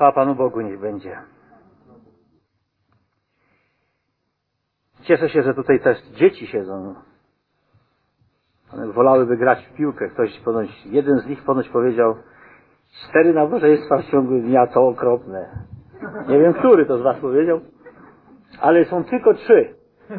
Chwała Panu Bogu niech będzie. Cieszę się, że tutaj też dzieci siedzą. One wolałyby grać w piłkę. Jeden z nich ponoć powiedział 4 nabożeństwa w ciągu dnia to okropne. Nie wiem, który to z was powiedział, ale są tylko 3.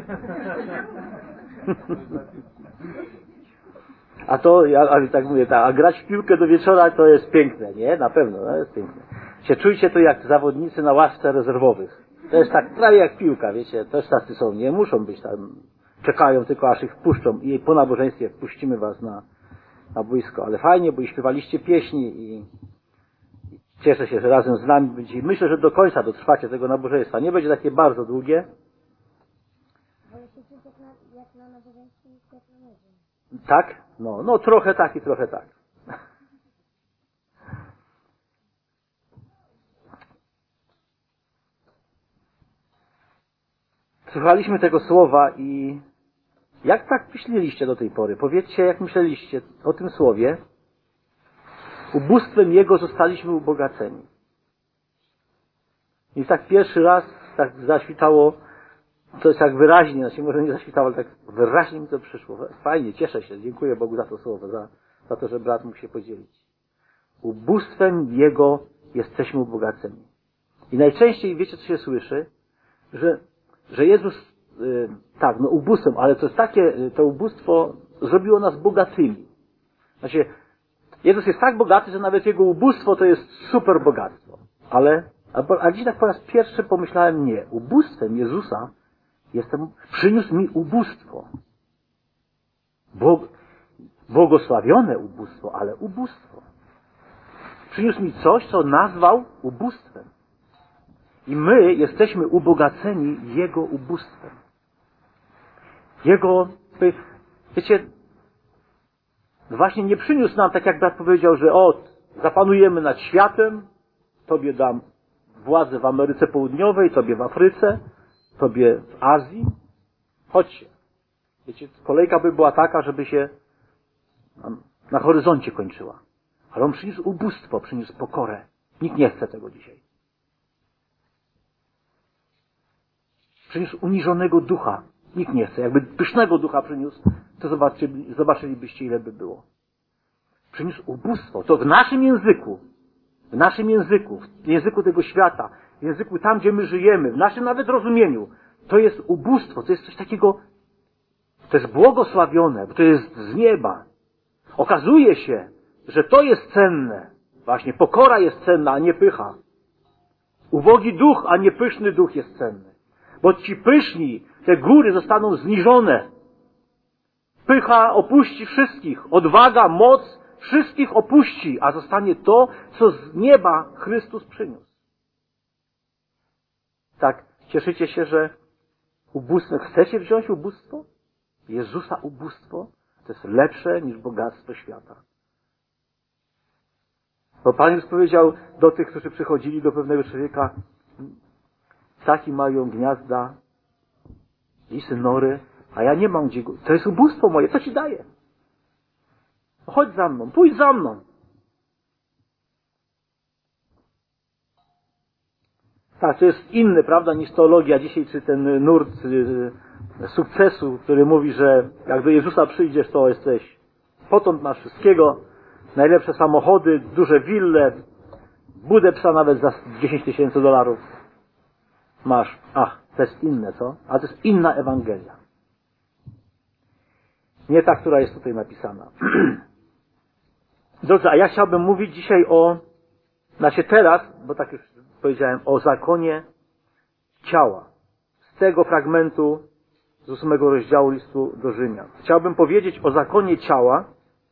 Ale tak mówię, a grać w piłkę do wieczora to jest piękne, nie? Na pewno, to jest piękne. Czujcie to jak zawodnicy na ławce rezerwowych. To jest tak prawie jak piłka, wiecie, też tacy są, nie muszą być tam, czekają tylko aż ich wpuszczą i po nabożeństwie wpuścimy was na boisko. Ale fajnie, bo i śpiewaliście pieśni i cieszę się, że razem z nami będzie. Myślę, że do końca dotrwacie tego nabożeństwa. Nie będzie takie bardzo długie. Jak na nabożeństwie jak na miedzie. Tak? No trochę tak i trochę tak. Słuchaliśmy tego słowa i jak tak myśleliście do tej pory? Powiedzcie, jak myśleliście o tym słowie. Ubóstwem Jego zostaliśmy ubogaceni. I tak pierwszy raz tak zaświtało, to jest tak wyraźnie, znaczy może nie zaświtało, ale tak wyraźnie mi to przyszło. Fajnie, cieszę się, dziękuję Bogu za to słowo, za to, że brat mógł się podzielić. Ubóstwem Jego jesteśmy ubogaceni. I najczęściej, wiecie co się słyszy? Że Jezus, ubóstwem, ale to jest takie, to ubóstwo zrobiło nas bogatymi. Znaczy, Jezus jest tak bogaty, że nawet Jego ubóstwo to jest super bogactwo. A dziś tak po raz pierwszy pomyślałem, nie, ubóstwem Jezusa przyniósł mi ubóstwo. Błogosławione ubóstwo, ale ubóstwo. Przyniósł mi coś, co nazwał ubóstwem. I my jesteśmy ubogaceni Jego ubóstwem. Wiecie, właśnie nie przyniósł nam, tak jak brat powiedział, że zapanujemy nad światem, Tobie dam władzę w Ameryce Południowej, Tobie w Afryce, Tobie w Azji. Chodźcie. Wiecie, kolejka by była taka, żeby się na horyzoncie kończyła. Ale On przyniósł ubóstwo, przyniósł pokorę. Nikt nie chce tego dzisiaj. Przyniósł uniżonego ducha. Nikt nie chce. Jakby pysznego ducha przyniósł, to zobaczylibyście, ile by było. Przyniósł ubóstwo. To w naszym języku, w języku tego świata, w języku tam, gdzie my żyjemy, w naszym nawet rozumieniu, to jest ubóstwo, to jest coś takiego, to jest błogosławione, bo to jest z nieba. Okazuje się, że to jest cenne. Właśnie pokora jest cenna, a nie pycha. Ubogi duch, a nie pyszny duch jest cenny. Bo ci pyszni, te góry zostaną zniżone. Pycha opuści wszystkich. Odwaga, moc wszystkich opuści, a zostanie to, co z nieba Chrystus przyniósł. Tak, cieszycie się, że ubóstwo, chcecie wziąć ubóstwo? Jezusa ubóstwo to jest lepsze niż bogactwo świata. Bo Pan już powiedział do tych, którzy przychodzili do pewnego człowieka, ptaki mają gniazda, lisy nory, a ja nie mam gdzie. To jest ubóstwo moje, co ci daję? Chodź za mną, pójdź za mną. Tak, to jest inny, prawda, niż teologia dzisiaj, czy ten nurt sukcesu, który mówi, że jak do Jezusa przyjdziesz, to jesteś, potąd masz wszystkiego, najlepsze samochody, duże wille, budę psa nawet za $10,000 masz. To jest inne, co? A to jest inna Ewangelia. Nie ta, która jest tutaj napisana. Drodzy, a ja chciałbym mówić dzisiaj teraz, bo tak już powiedziałem, o zakonie ciała. Z tego fragmentu z 8 rozdziału listu do Rzymian. Chciałbym powiedzieć o zakonie ciała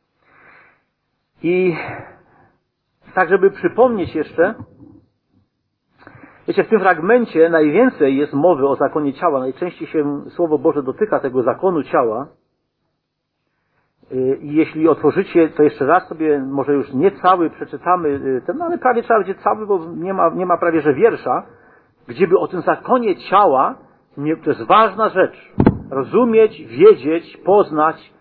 i tak, żeby przypomnieć jeszcze, wiecie, w tym fragmencie najwięcej jest mowy o zakonie ciała. Najczęściej się Słowo Boże dotyka tego zakonu ciała. I jeśli otworzycie, to jeszcze raz sobie, może już nie cały przeczytamy, ale prawie trzeba będzie cały, bo nie ma prawie że wiersza, gdzieby o tym zakonie ciała, to jest ważna rzecz, rozumieć, wiedzieć, poznać,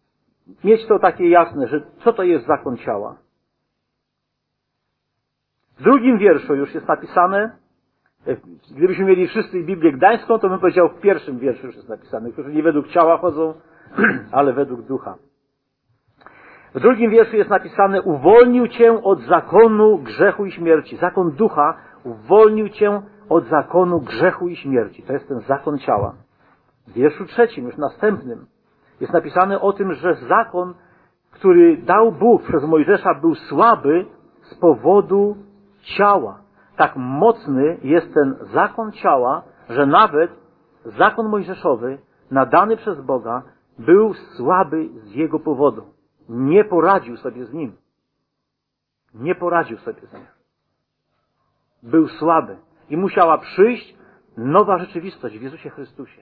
mieć to takie jasne, że co to jest zakon ciała. W 2 wierszu już jest napisane, gdybyśmy mieli wszyscy Biblię Gdańską, to bym powiedział w 1 wierszu już jest napisane, którzy nie według ciała chodzą, ale według ducha. W 2 wierszu jest napisane: uwolnił cię od zakonu grzechu i śmierci. Zakon ducha uwolnił cię od zakonu grzechu i śmierci. To jest ten zakon ciała. W wierszu 3, już następnym, jest napisane o tym, że zakon, który dał Bóg przez Mojżesza, był słaby z powodu ciała. Tak mocny jest ten zakon ciała, że nawet zakon mojżeszowy, nadany przez Boga, był słaby z jego powodu. Nie poradził sobie z nim. Nie poradził sobie z nim. Był słaby. I musiała przyjść nowa rzeczywistość w Jezusie Chrystusie.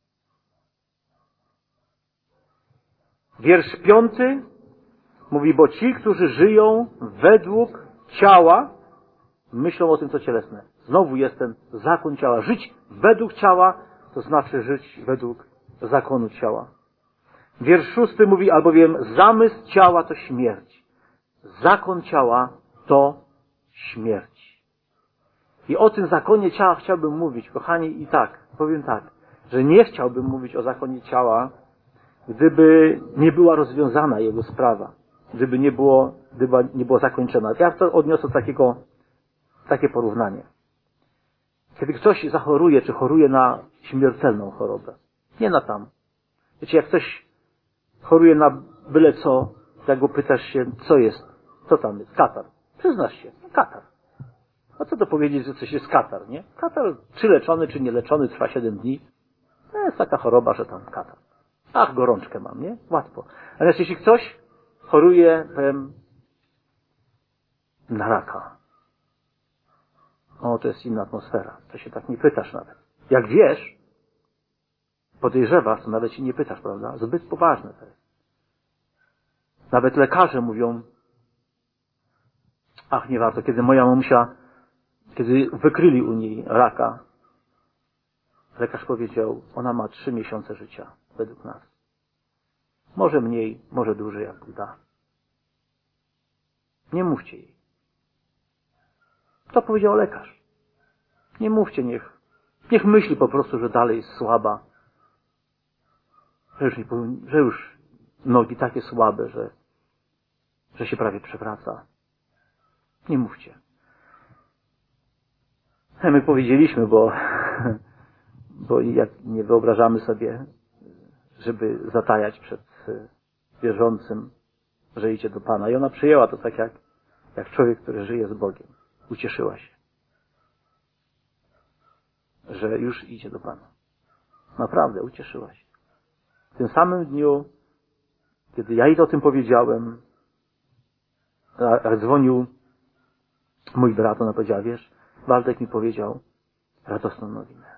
Wiersz 5 mówi: bo ci, którzy żyją według ciała, myślą o tym, co cielesne. Znowu jest ten zakon ciała. Żyć według ciała, to znaczy żyć według zakonu ciała. Wiersz 6 mówi: albowiem zamysł ciała to śmierć. Zakon ciała to śmierć. I o tym zakonie ciała chciałbym mówić, kochani, i tak, powiem tak, że nie chciałbym mówić o zakonie ciała, gdyby nie była rozwiązana jego sprawa, gdyby nie było zakończona. Ja to odniosę takie porównanie. Kiedy ktoś zachoruje, czy choruje na śmiertelną chorobę, nie na tam. Wiecie, jak ktoś choruje na byle co, jak go pytasz się, co jest, co tam jest, katar. Przyznasz się, katar. A co to powiedzieć, że coś jest katar, nie? Katar, czy leczony, czy nieleczony, trwa 7 dni. To jest taka choroba, że tam katar. Ach, gorączkę mam, nie? Łatwo. Ale jeśli ktoś choruje, powiem, na raka, to jest inna atmosfera. To się tak nie pytasz nawet. Jak wiesz, podejrzewasz, to nawet się nie pytasz, prawda? Zbyt poważne to jest. Nawet lekarze mówią: ach, nie warto. Kiedy moja mamusia, kiedy wykryli u niej raka, lekarz powiedział: ona ma 3 miesiące życia, według nas. Może mniej, może dłużej, jak Bóg da. Nie mówcie jej. To powiedział lekarz. Nie mówcie, niech myśli po prostu, że dalej jest słaba. Że już nogi takie słabe, że się prawie przewraca. Nie mówcie. My powiedzieliśmy, bo jak nie wyobrażamy sobie, żeby zatajać przed wierzącym, że idzie do Pana. I ona przyjęła to tak jak człowiek, który żyje z Bogiem. Ucieszyła się, że już idzie do Pana. Naprawdę ucieszyła się. W tym samym dniu, kiedy ja jej o tym powiedziałem, a dzwonił mój brat, ona powiedziała: wiesz, Waldek mi powiedział radosną nowinę.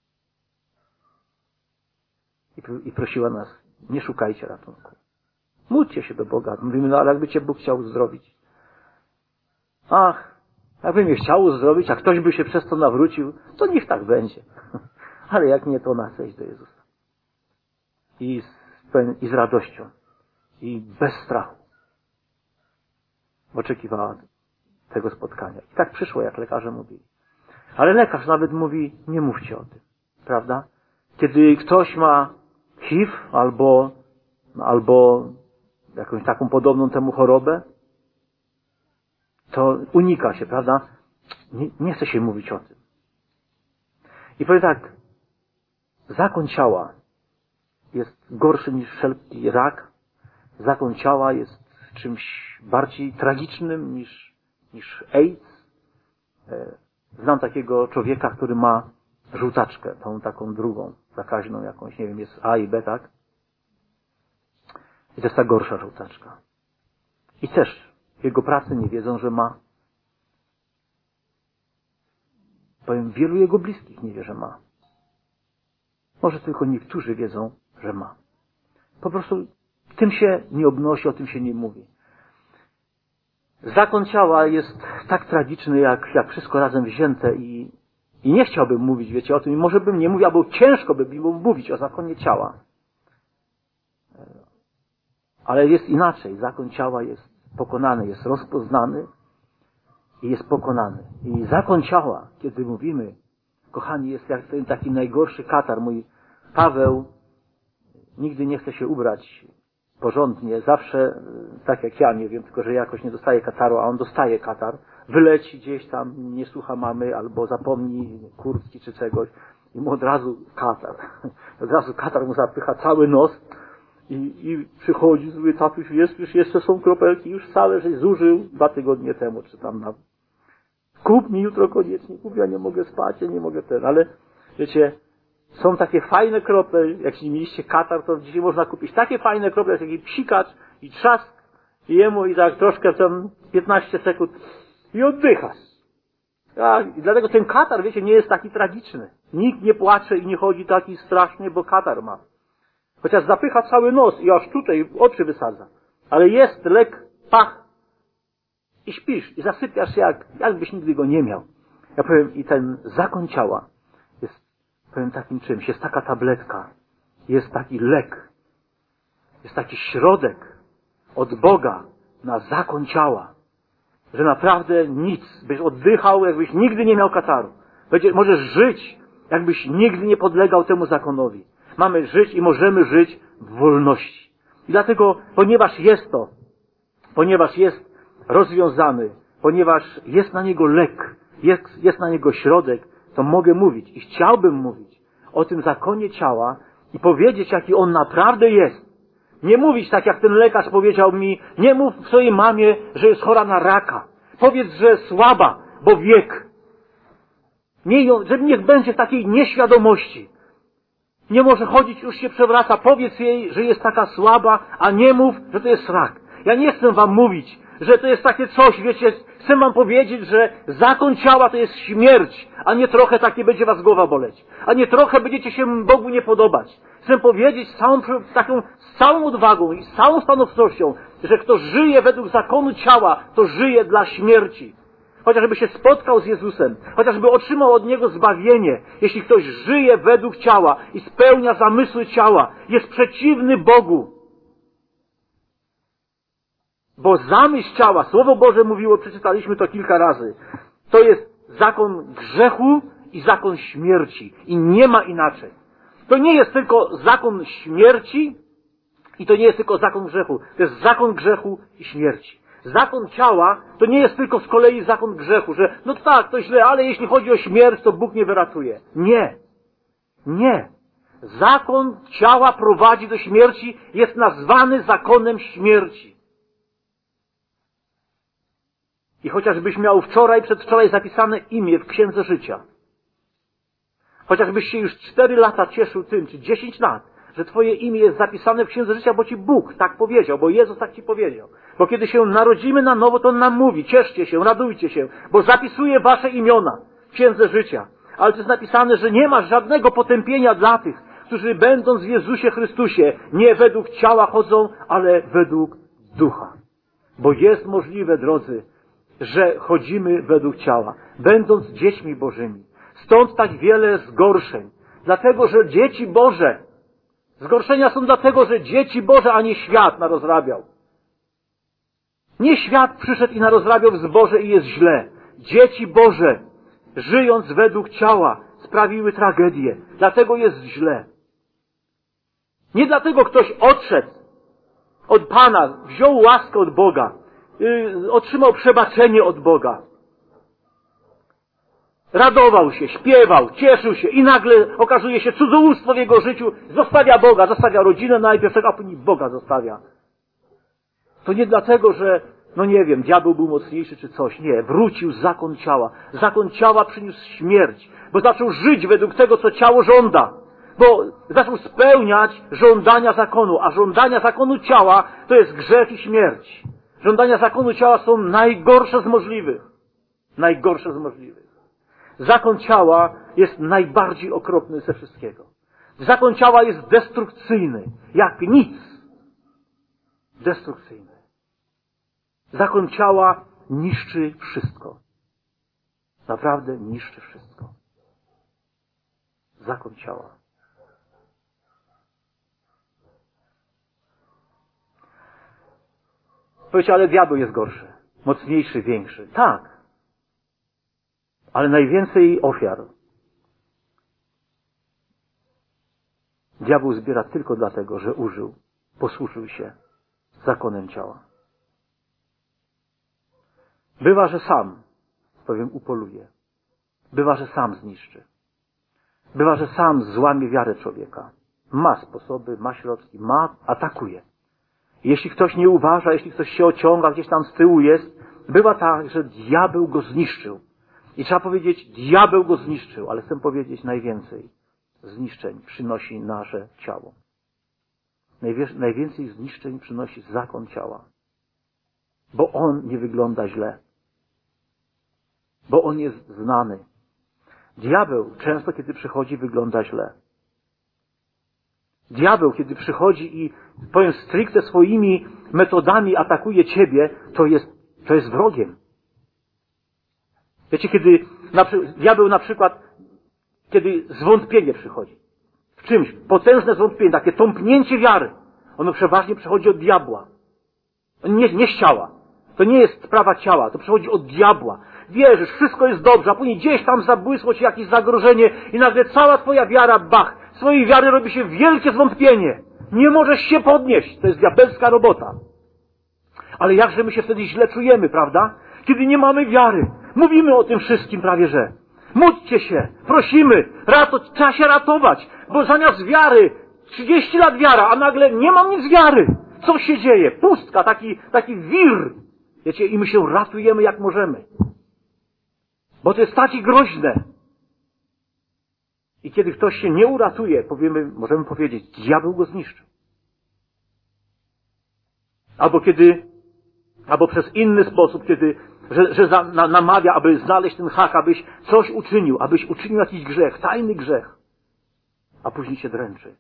I prosiła nas: nie szukajcie ratunku. Módlcie się do Boga. Mówimy: ale jakby Cię Bóg chciał uzdrowić. Ach, jakby mnie chciał uzdrowić, a ktoś by się przez to nawrócił, to niech tak będzie. Ale jak nie, to ona chce iść do Jezusa. I z radością. I bez strachu. Oczekiwała tego spotkania. I tak przyszło, jak lekarze mówili. Ale lekarz nawet mówi: nie mówcie o tym. Prawda? Kiedy ktoś ma HIV albo jakąś taką podobną temu chorobę, to unika się, prawda? Nie chce się mówić o tym. I powiem tak, zakon ciała jest gorszy niż wszelki rak. Zakon ciała jest czymś bardziej tragicznym niż AIDS. Znam takiego człowieka, który ma żółtaczkę, tą taką drugą, zakaźną jakąś, nie wiem, jest A i B, tak? I to jest ta gorsza żółtaczka. I też w jego pracy nie wiedzą, że ma. Powiem, wielu jego bliskich nie wie, że ma. Może tylko niektórzy wiedzą, że ma. Po prostu tym się nie obnosi, o tym się nie mówi. Zakon ciała jest tak tragiczny, jak wszystko razem wzięte i nie chciałbym mówić, wiecie, o tym. I może bym nie mówił, albo ciężko by było mówić o zakonie ciała. Ale jest inaczej. Zakon ciała jest pokonany, jest rozpoznany i jest pokonany. I zakon ciała, kiedy mówimy, kochani, jest jak ten taki najgorszy katar. Mój Paweł nigdy nie chce się ubrać porządnie, zawsze tak jak ja, nie wiem, tylko że jakoś nie dostaje kataru, a on dostaje katar, wyleci gdzieś tam, nie słucha mamy, albo zapomni kurtki czy czegoś i mu od razu katar. Od razu katar mu zapycha cały nos i przychodzi zły tatuś, już jeszcze są kropelki, już całe żeś zużył 2 tygodnie temu, czy tam na... Kup mi jutro koniecznie, kup, ja nie mogę spać, ja nie mogę ale wiecie, są takie fajne krople, jak nie mieliście katar, to dzisiaj można kupić takie fajne krople, jak taki psikacz i trzask i jemu i tak troszkę tam 15 sekund i oddychasz. I dlatego ten katar, wiecie, nie jest taki tragiczny. Nikt nie płacze i nie chodzi taki strasznie, bo katar ma. Chociaż zapycha cały nos i aż tutaj oczy wysadza. Ale jest lek, pach i śpisz i zasypiasz jakbyś nigdy go nie miał. Ja powiem, i ten zakon ciała jest, powiem, takim czymś. Jest taka tabletka, jest taki lek, jest taki środek od Boga na zakon ciała, że naprawdę nic, byś oddychał, jakbyś nigdy nie miał kataru. Możesz żyć, jakbyś nigdy nie podlegał temu zakonowi. Mamy żyć i możemy żyć w wolności. I dlatego, ponieważ jest rozwiązany, ponieważ jest na niego lek, jest na niego środek, to mogę mówić i chciałbym mówić o tym zakonie ciała i powiedzieć, jaki on naprawdę jest. Nie mówić tak, jak ten lekarz powiedział mi, nie mów swojej mamie, że jest chora na raka. Powiedz, że jest słaba, bo wiek. Niech będzie w takiej nieświadomości. Nie może chodzić, już się przewraca. Powiedz jej, że jest taka słaba, a nie mów, że to jest rak. Ja nie chcę wam mówić, że to jest takie coś, wiecie, chcę wam powiedzieć, że zakon ciała to jest śmierć, a nie trochę takie będzie was głowa boleć. A nie trochę będziecie się Bogu nie podobać. Chcę powiedzieć z całą odwagą i z całą stanowczością, że kto żyje według zakonu ciała, to żyje dla śmierci. Chociażby się spotkał z Jezusem, chociażby otrzymał od Niego zbawienie, jeśli ktoś żyje według ciała i spełnia zamysły ciała, jest przeciwny Bogu. Bo zamysł ciała, Słowo Boże mówiło, przeczytaliśmy to kilka razy, to jest zakon grzechu i zakon śmierci. I nie ma inaczej. To nie jest tylko zakon śmierci i to nie jest tylko zakon grzechu. To jest zakon grzechu i śmierci. Zakon ciała to nie jest tylko z kolei zakon grzechu, że no tak, to źle, ale jeśli chodzi o śmierć, to Bóg nie wyratuje. Nie. Nie. Zakon ciała prowadzi do śmierci, jest nazwany zakonem śmierci. I chociażbyś miał wczoraj, przedwczoraj zapisane imię w Księdze Życia, chociażbyś się już 4 lata cieszył tym, czy 10 lat, że twoje imię jest zapisane w Księdze Życia, bo ci Bóg tak powiedział, bo Jezus tak ci powiedział. Bo kiedy się narodzimy na nowo, to On nam mówi, cieszcie się, radujcie się, bo zapisuje wasze imiona w Księdze Życia. Ale to jest napisane, że nie ma żadnego potępienia dla tych, którzy będąc w Jezusie Chrystusie, nie według ciała chodzą, ale według ducha. Bo jest możliwe, drodzy, że chodzimy według ciała, będąc dziećmi Bożymi. Stąd tak wiele zgorszeń. Dlatego, że dzieci Boże, zgorszenia są dlatego, że dzieci Boże, a nie świat narozrabiał. Nie świat przyszedł i narozrabiał w zboże i jest źle. Dzieci Boże, żyjąc według ciała, sprawiły tragedię. Dlatego jest źle. Nie dlatego ktoś odszedł od Pana, wziął łaskę od Boga, otrzymał przebaczenie od Boga. Radował się, śpiewał, cieszył się i nagle okazuje się cudzołóstwo w jego życiu. Zostawia Boga, zostawia rodzinę najpierw, a później Boga zostawia. To nie dlatego, że, no nie wiem, diabeł był mocniejszy czy coś. Nie, wrócił zakon ciała. Zakon ciała przyniósł śmierć, bo zaczął żyć według tego, co ciało żąda. Bo zaczął spełniać żądania zakonu, a żądania zakonu ciała to jest grzech i śmierć. Żądania zakonu ciała są najgorsze z możliwych. Najgorsze z możliwych. Zakon ciała jest najbardziej okropny ze wszystkiego. Zakon ciała jest destrukcyjny, jak nic. Destrukcyjny. Zakon ciała niszczy wszystko. Naprawdę niszczy wszystko. Zakon ciała. Powiecie, ale diabeł jest gorszy. Mocniejszy, większy. Tak. Ale najwięcej ofiar diabeł zbiera tylko dlatego, że posłużył się zakonem ciała. Bywa, że sam, upoluje. Bywa, że sam zniszczy. Bywa, że sam złamie wiarę człowieka. Ma sposoby, ma środki, atakuje. Jeśli ktoś nie uważa, jeśli ktoś się ociąga, gdzieś tam z tyłu jest, bywa tak, że diabeł go zniszczył. I trzeba powiedzieć, diabeł go zniszczył, ale chcę powiedzieć, najwięcej zniszczeń przynosi nasze ciało. Najwięcej zniszczeń przynosi zakon ciała. Bo on nie wygląda źle. Bo on jest znany. Diabeł często, kiedy przychodzi, wygląda źle. Diabeł, kiedy przychodzi i, powiem stricte, swoimi metodami atakuje ciebie, to jest wrogiem. Wiecie, kiedy diabeł na przykład, kiedy zwątpienie przychodzi w czymś, potężne zwątpienie, takie tąpnięcie wiary, ono przeważnie przychodzi od diabła. Nie z ciała. To nie jest sprawa ciała, to przychodzi od diabła. Wierzysz, wszystko jest dobrze, a później gdzieś tam zabłysło ci jakieś zagrożenie i nagle cała twoja wiara, z swojej wiary robi się wielkie zwątpienie. Nie możesz się podnieść. To jest diabelska robota. Ale jakże my się wtedy źle czujemy, prawda? Kiedy nie mamy wiary. Mówimy o tym wszystkim prawie, że. Módlcie się, prosimy, trzeba się ratować, bo zamiast wiary, 30 lat wiara, a nagle nie mam nic wiary. Co się dzieje? Pustka, taki wir. Wiecie, i my się ratujemy jak możemy. Bo to jest takie groźne. I kiedy ktoś się nie uratuje, możemy powiedzieć, diabeł go zniszczył. Albo przez inny sposób, że namawia, aby znaleźć ten hak, abyś coś uczynił, abyś uczynił jakiś grzech, tajny grzech. A później cię dręczy.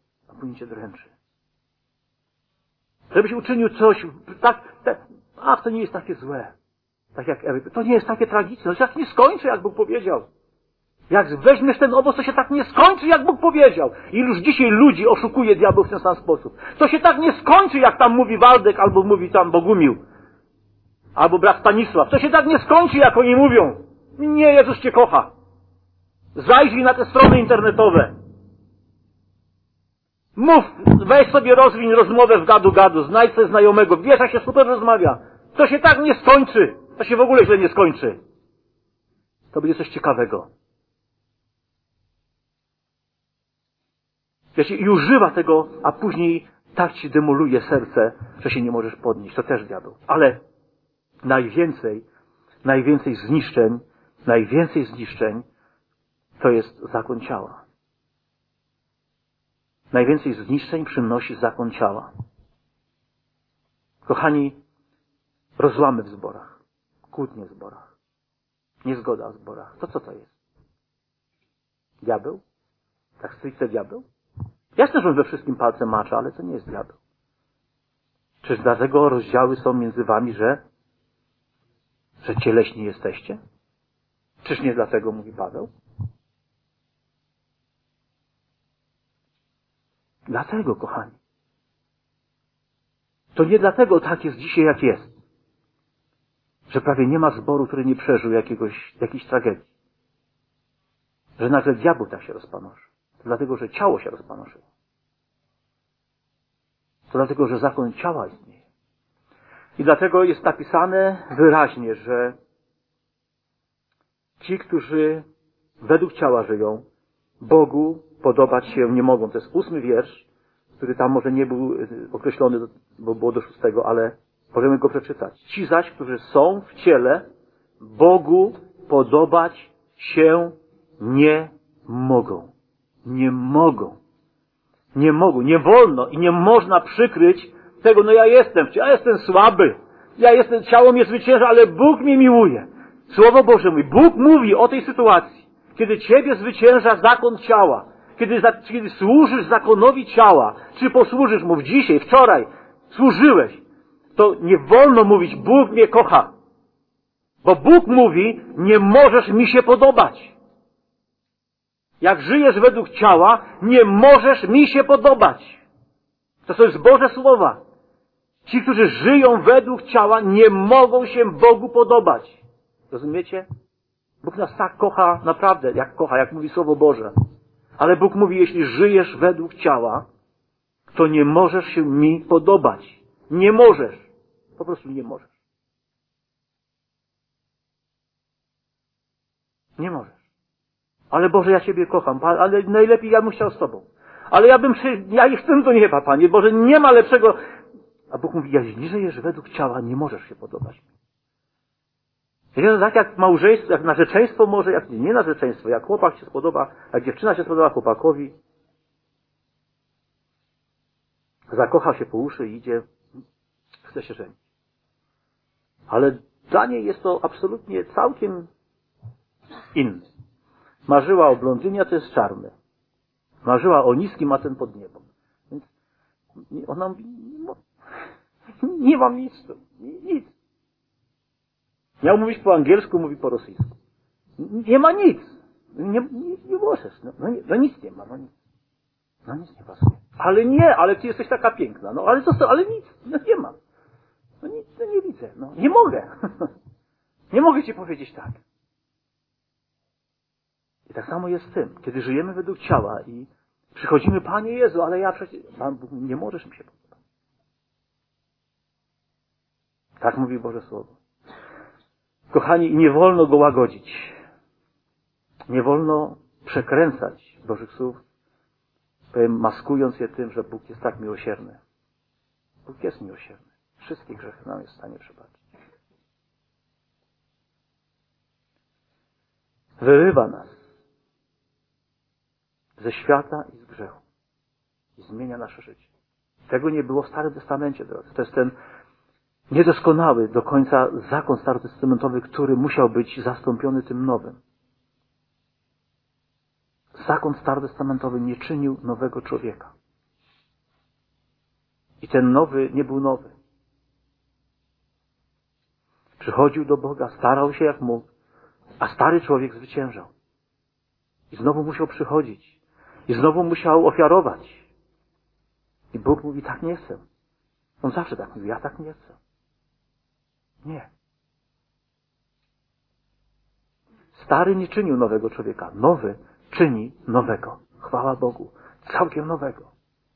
Żebyś uczynił coś, to nie jest takie złe. Tak jak Ewy. To nie jest takie tragiczne. To się tak nie skończy, jak Bóg powiedział. Jak weźmiesz ten owoc, to się tak nie skończy, jak Bóg powiedział. Iluż dzisiaj ludzi oszukuje diabeł w ten sam sposób. To się tak nie skończy, jak tam mówi Waldek, albo mówi tam Bogumił. Albo brat Stanisław. To się tak nie skończy, jak oni mówią. Nie, Jezus cię kocha. Zajrzyj na te strony internetowe. Weź sobie rozwiń rozmowę w gadu, znajdź sobie znajomego, wiesz, jak się super rozmawia. To się tak nie skończy. To się w ogóle źle nie skończy. To będzie coś ciekawego. Wiecie, i używa tego, a później tak ci demoluje serce, że się nie możesz podnieść. To też diabeł. Ale najwięcej zniszczeń to jest zakon ciała. Najwięcej zniszczeń przynosi zakon ciała. Kochani, rozłamy w zborach, kłótnie w zborach, niezgoda w zborach. To co to jest? Diabeł? Tak stricte diabeł? Jasne, że on we wszystkim palcem macza, ale to nie jest diabeł. Czyż dlatego rozdziały są między wami, że cieleśni jesteście? Czyż nie dlatego mówi Paweł? Dlatego, kochani. To nie dlatego tak jest dzisiaj, jak jest. Że prawie nie ma zboru, który nie przeżył jakiejś tragedii. Że nagle diabeł tak się rozpanoszy. To dlatego, że ciało się rozpanoszyło. To dlatego, że zakon ciała istnieje. I dlatego jest napisane wyraźnie, że ci, którzy według ciała żyją, Bogu podobać się nie mogą. To jest 8 wiersz, który tam może nie był określony, bo było do 6, ale możemy go przeczytać. Ci zaś, którzy są w ciele, Bogu podobać się nie mogą. Nie mogą. Nie mogą. Nie wolno i nie można przykryć tego, ja jestem słaby. Ciało mnie zwycięża, ale Bóg mnie miłuje. Słowo Boże mówi, Bóg mówi o tej sytuacji. Kiedy ciebie zwycięża zakon ciała, kiedy służysz zakonowi ciała, czy posłużysz mu dzisiaj, wczoraj, służyłeś, to nie wolno mówić, Bóg mnie kocha. Bo Bóg mówi, nie możesz mi się podobać. Jak żyjesz według ciała, nie możesz mi się podobać. To są Boże słowa. Ci, którzy żyją według ciała, nie mogą się Bogu podobać. Rozumiecie? Bóg nas tak kocha, naprawdę, jak mówi Słowo Boże. Ale Bóg mówi, jeśli żyjesz według ciała, to nie możesz się mi podobać. Nie możesz. Po prostu nie możesz. Nie możesz. Ale Boże, ja Ciebie kocham, ale najlepiej ja bym chciał z Tobą. Ale ja ich chcę do nieba, Panie. Boże, nie ma lepszego. A Bóg mówi, jeśli żyjesz według ciała, nie możesz się podobać mi. Tak jak małżeństwo, jak narzeczeństwo może, jak nie narzeczeństwo, jak chłopak się spodoba, jak dziewczyna się spodoba chłopakowi, zakocha się po uszy i idzie, chce się żenić. Ale dla niej jest to absolutnie całkiem inny. Marzyła o blondynie, a to jest czarny. Marzyła o niskim, a ten pod niebem. Więc ona mówi, nie mam nic. Nic. Miał mówić po angielsku, mówi po rosyjsku. Nie ma nic. Nie możesz. No nic nie ma. No nic nie pasuje. Ale ty jesteś taka piękna. No ale co, ale nic. No nie ma. No nic, no nie widzę. No nie mogę. Nie mogę ci powiedzieć tak. I tak samo jest z tym. Kiedy żyjemy według ciała i przychodzimy, Panie Jezu, ale ja przecież... Pan Bóg, nie możesz mi się podobać. Tak mówi Boże Słowo. Kochani, i nie wolno go łagodzić. Nie wolno przekręcać Bożych słów, maskując je tym, że Bóg jest tak miłosierny. Bóg jest miłosierny. Wszystkie grzechy nam jest w stanie przebaczyć. Wyrywa nas ze świata i z grzechu. I zmienia nasze życie. Tego nie było w Starym Testamencie, drodzy. To jest ten niedoskonały do końca zakon starotestamentowy, który musiał być zastąpiony tym nowym. Zakon starotestamentowy nie czynił nowego człowieka. I ten nowy nie był nowy. Przychodził do Boga, starał się jak mógł, a stary człowiek zwyciężał. I znowu musiał przychodzić. I znowu musiał ofiarować. I Bóg mówi, tak nie chcę. On zawsze tak mówi, ja tak nie chcę. Nie. Stary nie czynił nowego człowieka. Nowy czyni nowego. Chwała Bogu. Całkiem nowego.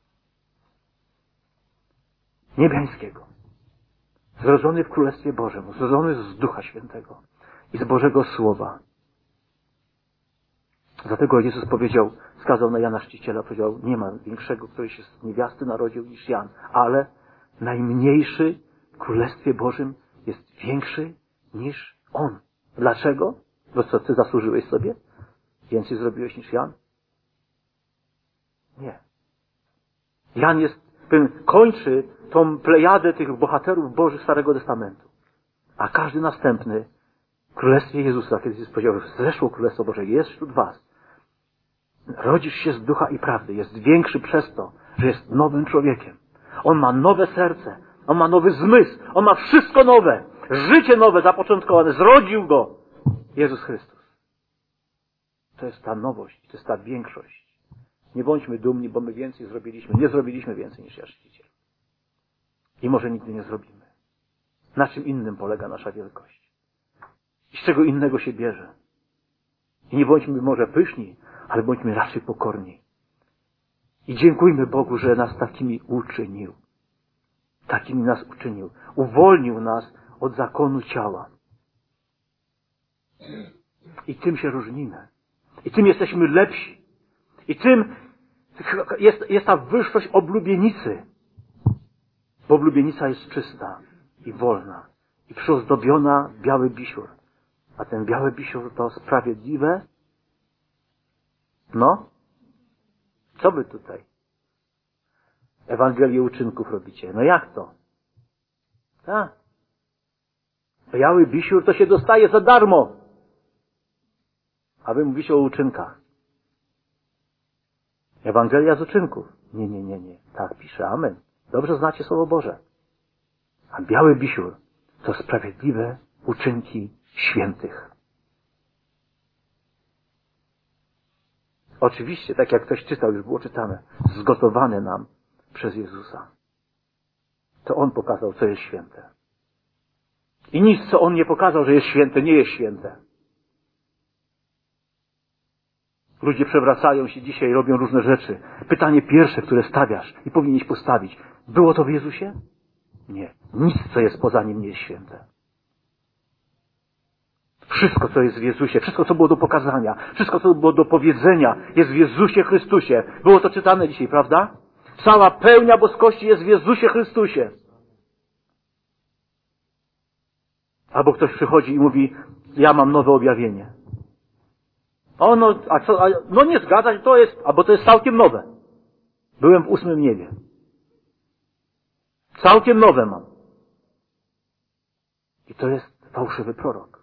Niebiańskiego. Zrodzony w Królestwie Bożym. Zrodzony z Ducha Świętego. I z Bożego Słowa. Dlatego Jezus powiedział, wskazał na Jana Chrzciciela, powiedział, nie ma większego, który się z niewiasty narodził niż Jan. Ale najmniejszy w Królestwie Bożym jest większy niż on. Dlaczego? Bo co, ty zasłużyłeś sobie? Więcej zrobiłeś niż Jan? Nie. Jan kończy tą plejadę tych bohaterów Bożych Starego Testamentu. A każdy następny w Królestwie Jezusa, kiedy Jezus powiedział, że zeszło Królestwo Boże, jest wśród was. Rodzisz się z ducha i prawdy. Jest większy przez to, że jest nowym człowiekiem. On ma nowe serce. On ma nowy zmysł. On ma wszystko nowe. Życie nowe, zapoczątkowane. Zrodził go Jezus Chrystus. To jest ta nowość. To jest ta większość. Nie bądźmy dumni, bo my więcej zrobiliśmy. Nie zrobiliśmy więcej niż Jan Chrzciciel. I może nigdy nie zrobimy. Na czym innym polega nasza wielkość? I z czego innego się bierze? I nie bądźmy może pyszni, ale bądźmy raczej pokorni. I dziękujmy Bogu, że nas takimi uczynił. Takimi nas uczynił. Uwolnił nas od zakonu ciała. I tym się różnimy. I tym jesteśmy lepsi. I tym jest ta wyższość oblubienicy. Bo oblubienica jest czysta i wolna. I przyozdobiona w biały bisior. A ten biały bisior to sprawiedliwe. No? Co wy tutaj? Ewangelię uczynków robicie. No jak to? Tak. Biały bisior to się dostaje za darmo. A wy mówicie o uczynkach. Ewangelia z uczynków. Nie. Tak pisze. Amen. Dobrze znacie Słowo Boże. A biały bisior to sprawiedliwe uczynki świętych. Oczywiście, tak jak ktoś czytał, już było czytane, zgotowane nam przez Jezusa. To On pokazał, co jest święte. I nic, co On nie pokazał, że jest święte, nie jest święte. Ludzie przewracają się dzisiaj, robią różne rzeczy. Pytanie pierwsze, które stawiasz i powinieneś postawić. Było to w Jezusie? Nie. Nic, co jest poza Nim, nie jest święte. Wszystko, co jest w Jezusie, wszystko, co było do pokazania, wszystko, co było do powiedzenia, jest w Jezusie Chrystusie. Było to czytane dzisiaj, prawda? Cała pełnia boskości jest w Jezusie Chrystusie. Albo ktoś przychodzi i mówi, ja mam nowe objawienie. No nie zgadza się, bo to jest całkiem nowe. Byłem w 8. niebie. Całkiem nowe mam. I to jest fałszywy prorok.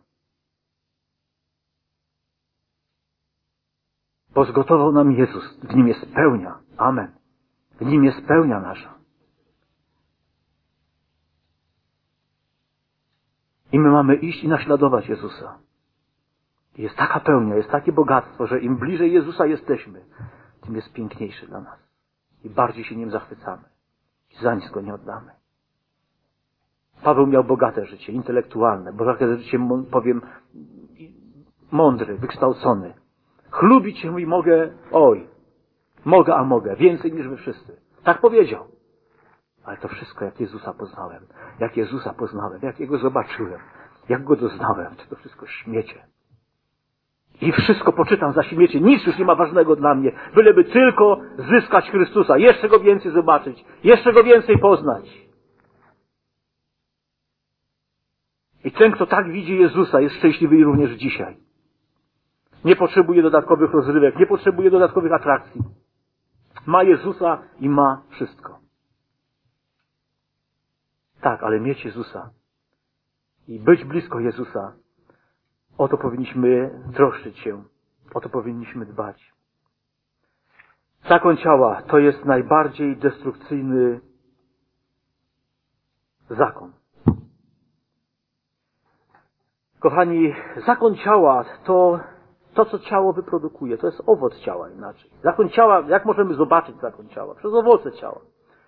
Bo zgotował nam Jezus. W Nim jest pełnia. Amen. W Nim jest pełnia nasza. I my mamy iść i naśladować Jezusa. Jest taka pełnia, jest takie bogactwo, że im bliżej Jezusa jesteśmy, tym jest piękniejszy dla nas. I bardziej się Nim zachwycamy. I za nic Go nie oddamy. Paweł miał bogate życie, intelektualne, bogate życie, powiem, mądry, wykształcony. Chlubić się i mogę, więcej niż wy wszyscy. Tak powiedział. Ale to wszystko, jak Jezusa poznałem, jak Jego zobaczyłem, jak Go doznałem, to wszystko śmiecie. I wszystko poczytam za śmiecie, nic już nie ma ważnego dla mnie, byleby tylko zyskać Chrystusa, jeszcze Go więcej zobaczyć, jeszcze Go więcej poznać. I ten, kto tak widzi Jezusa, jest szczęśliwy również dzisiaj. Nie potrzebuje dodatkowych rozrywek, nie potrzebuje dodatkowych atrakcji. Ma Jezusa i ma wszystko. Tak, ale mieć Jezusa i być blisko Jezusa, o to powinniśmy troszczyć się, o to powinniśmy dbać. Zakon ciała to jest najbardziej destrukcyjny zakon. Kochani, zakon ciała to, co ciało wyprodukuje. To jest owoc ciała inaczej. Zakon ciała, jak możemy zobaczyć zakon ciała? Przez owoce ciała.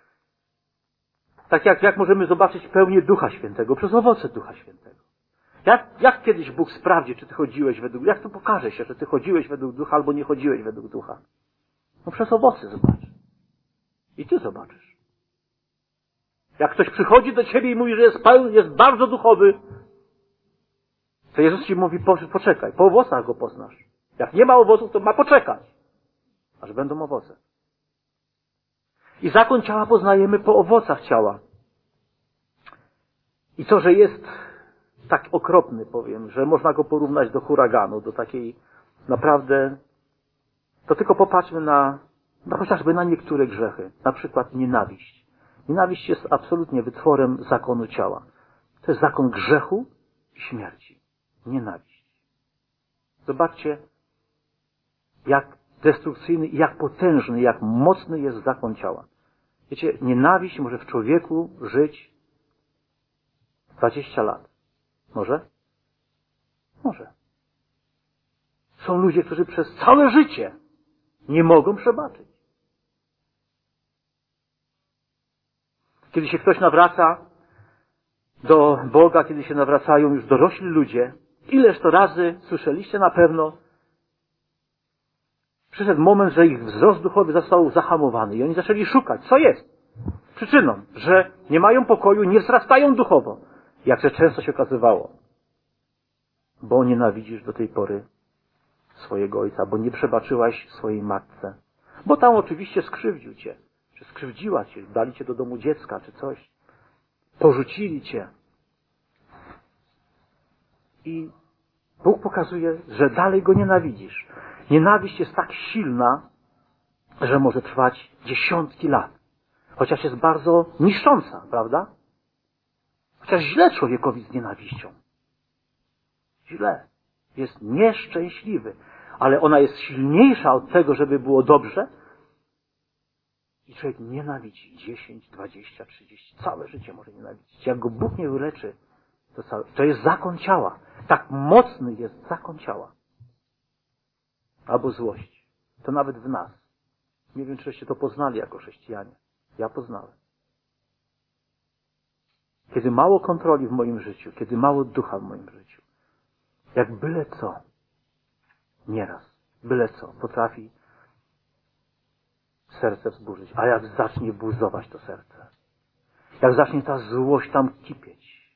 Tak jak możemy zobaczyć pełnię Ducha Świętego? Przez owoce Ducha Świętego. Jak kiedyś Bóg sprawdzi, czy ty chodziłeś według... Jak to pokaże się, że ty chodziłeś według Ducha albo nie chodziłeś według Ducha? No przez owoce zobacz. I ty zobaczysz. Jak ktoś przychodzi do ciebie i mówi, że jest bardzo duchowy, to Jezus ci mówi, poczekaj, po owocach go poznasz. Jak nie ma owoców, to ma poczekać, aż będą owoce. I zakon ciała poznajemy po owocach ciała. I to, że jest tak okropny, powiem, że można go porównać do huraganu, do takiej naprawdę, to tylko popatrzmy chociażby na niektóre grzechy. Na przykład nienawiść. Nienawiść jest absolutnie wytworem zakonu ciała. To jest zakon grzechu i śmierci. Nienawiść. Zobaczcie, jak destrukcyjny i jak potężny, jak mocny jest zakon ciała. Wiecie, nienawiść może w człowieku żyć 20 lat. Może? Może. Są ludzie, którzy przez całe życie nie mogą przebaczyć. Kiedy się ktoś nawraca do Boga, kiedy się nawracają już dorośli ludzie, ileż to razy słyszeliście na pewno, przyszedł moment, że ich wzrost duchowy został zahamowany i oni zaczęli szukać, co jest przyczyną, że nie mają pokoju, nie wzrastają duchowo. Jakże często się okazywało, bo nienawidzisz do tej pory swojego ojca, bo nie przebaczyłaś swojej matce, bo tam oczywiście skrzywdził cię, czy skrzywdziła cię, dali cię do domu dziecka, czy coś, porzucili cię. I Bóg pokazuje, że dalej go nienawidzisz. Nienawiść jest tak silna, że może trwać dziesiątki lat. Chociaż jest bardzo niszcząca, prawda? Chociaż źle człowiekowi z nienawiścią. Źle. Jest nieszczęśliwy. Ale ona jest silniejsza od tego, żeby było dobrze. I człowiek nienawidzi 10, 20, 30. Całe życie może nienawidzić. Jak go Bóg nie wyleczy, to jest zakon ciała. Tak mocny jest zakon ciała. Albo złość. To nawet w nas. Nie wiem, czyście to poznali jako chrześcijanie. Ja poznałem. Kiedy mało kontroli w moim życiu, kiedy mało ducha w moim życiu, jak byle co, nieraz byle co, potrafi serce wzburzyć. A jak zacznie buzować to serce, jak zacznie ta złość tam kipieć,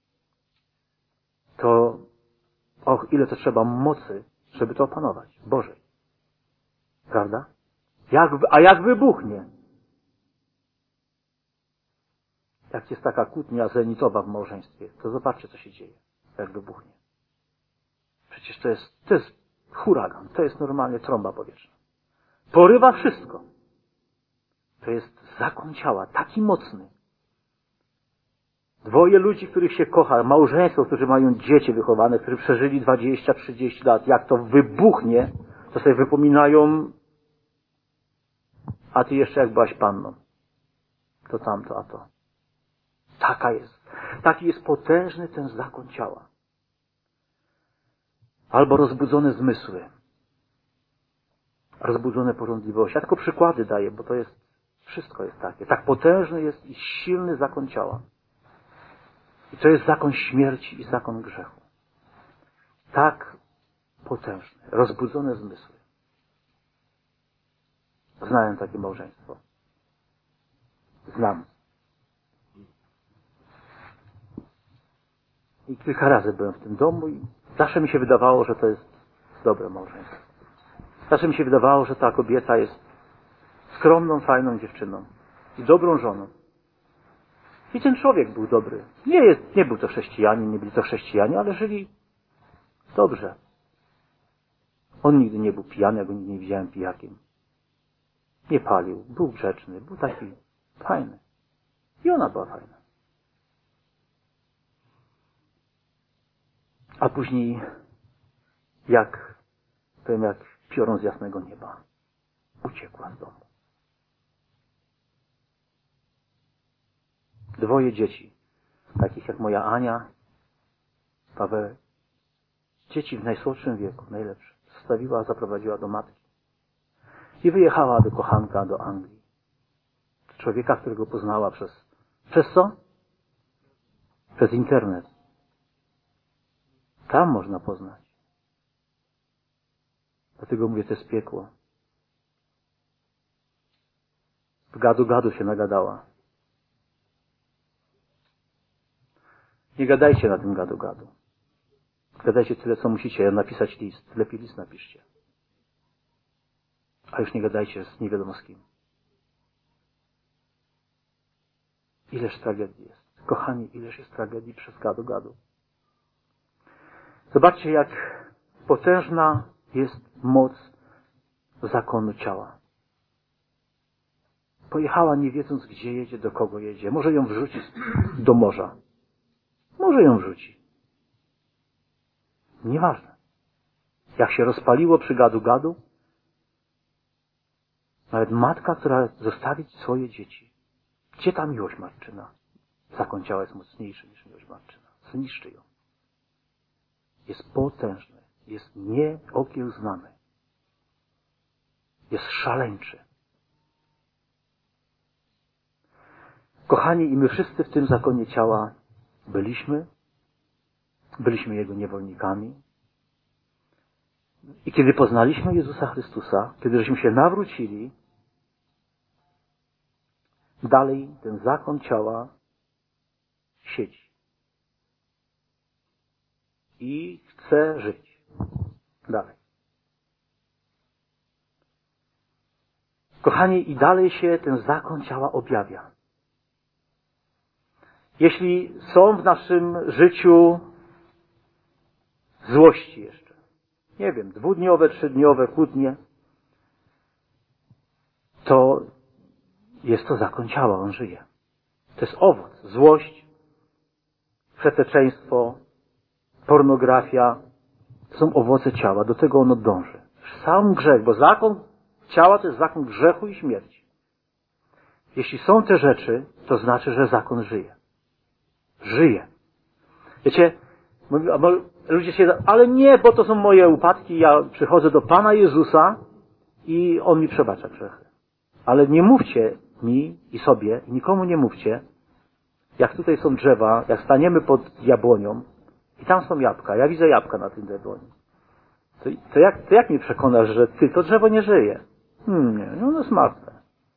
to ile to trzeba mocy, żeby to opanować. Bożej. Prawda? Jak wybuchnie? Jak jest taka kłótnia zenitowa w małżeństwie, to zobaczcie, co się dzieje, jak wybuchnie. Przecież to jest huragan, to jest normalnie trąba powietrzna. Porywa wszystko. To jest zakon ciała, taki mocny. Dwoje ludzi, których się kocha, małżeństwo, którzy mają dzieci wychowane, którzy przeżyli 20-30 lat, jak to wybuchnie, to sobie wypominają, a ty jeszcze jak byłaś panną. To tamto, a to. Taki jest potężny ten zakon ciała. Albo rozbudzone zmysły. Rozbudzone pożądliwości. Ja tylko przykłady daję, bo wszystko jest takie. Tak potężny jest i silny zakon ciała. I to jest zakon śmierci i zakon grzechu. Tak potężny. Rozbudzone zmysły. Znałem takie małżeństwo. Znam. I kilka razy byłem w tym domu i zawsze mi się wydawało, że to jest dobre małżeństwo. Zawsze mi się wydawało, że ta kobieta jest skromną, fajną dziewczyną i dobrą żoną. I ten człowiek był dobry. Nie był to chrześcijanin, nie byli to chrześcijanie, ale żyli dobrze. On nigdy nie był pijany, ja go nigdy nie widziałem pijakiem. Nie palił, był grzeczny, był taki fajny. I ona była fajna. A później jak piorun z jasnego nieba uciekła z domu. Dwoje dzieci, takich jak moja Ania, Paweł, dzieci w najsłodszym wieku, najlepsze, zostawiła, zaprowadziła do matki i wyjechała do kochanka, do Anglii. Człowieka, którego poznała przez co? Przez internet. Tam można poznać. Dlatego mówię, to jest piekło. W gadu się nagadała. Nie gadajcie na tym gadu. Gadajcie tyle, co musicie. Napisać list. Lepiej list napiszcie. A już nie gadajcie z nie wiadomo z kim. Ileż tragedii jest. Kochani, ileż jest tragedii przez gadu. Zobaczcie, jak potężna jest moc zakonu ciała. Pojechała nie wiedząc, gdzie jedzie, do kogo jedzie. Może ją wrzuci do morza. Może ją wrzuci. Nieważne. Jak się rozpaliło przy gadu, nawet matka, która zostawić swoje dzieci. Gdzie ta miłość matczyna? Zakon ciała jest mocniejszy niż miłość matczyna. Zniszczy ją. Jest potężny. Jest nieokiełznany. Jest szaleńczy. Kochani, i my wszyscy w tym zakonie ciała byliśmy Jego niewolnikami. I kiedy poznaliśmy Jezusa Chrystusa, kiedy żeśmy się nawrócili, dalej ten zakon ciała siedzi. I chce żyć. Dalej. Kochani, i dalej się ten zakon ciała objawia. Jeśli są w naszym życiu złości jeszcze, nie wiem, 2-dniowe, 3-dniowe kłótnie, to jest to zakon ciała, on żyje. To jest owoc. Złość, przeteczeństwo, pornografia, to są owoce ciała, do tego ono dąży. Sam grzech, bo zakon ciała to jest zakon grzechu i śmierci. Jeśli są te rzeczy, to znaczy, że zakon żyje. Żyje. Wiecie, ludzie się, ale nie, bo to są moje upadki, ja przychodzę do Pana Jezusa i On mi przebacza grzechy. Ale nie mówcie mi i sobie, nikomu nie mówcie, jak tutaj są drzewa, jak staniemy pod jabłonią i tam są jabłka, ja widzę jabłka na tym jabłoni. To jak mnie przekonasz, że to drzewo nie żyje? Nie, ono jest martwe.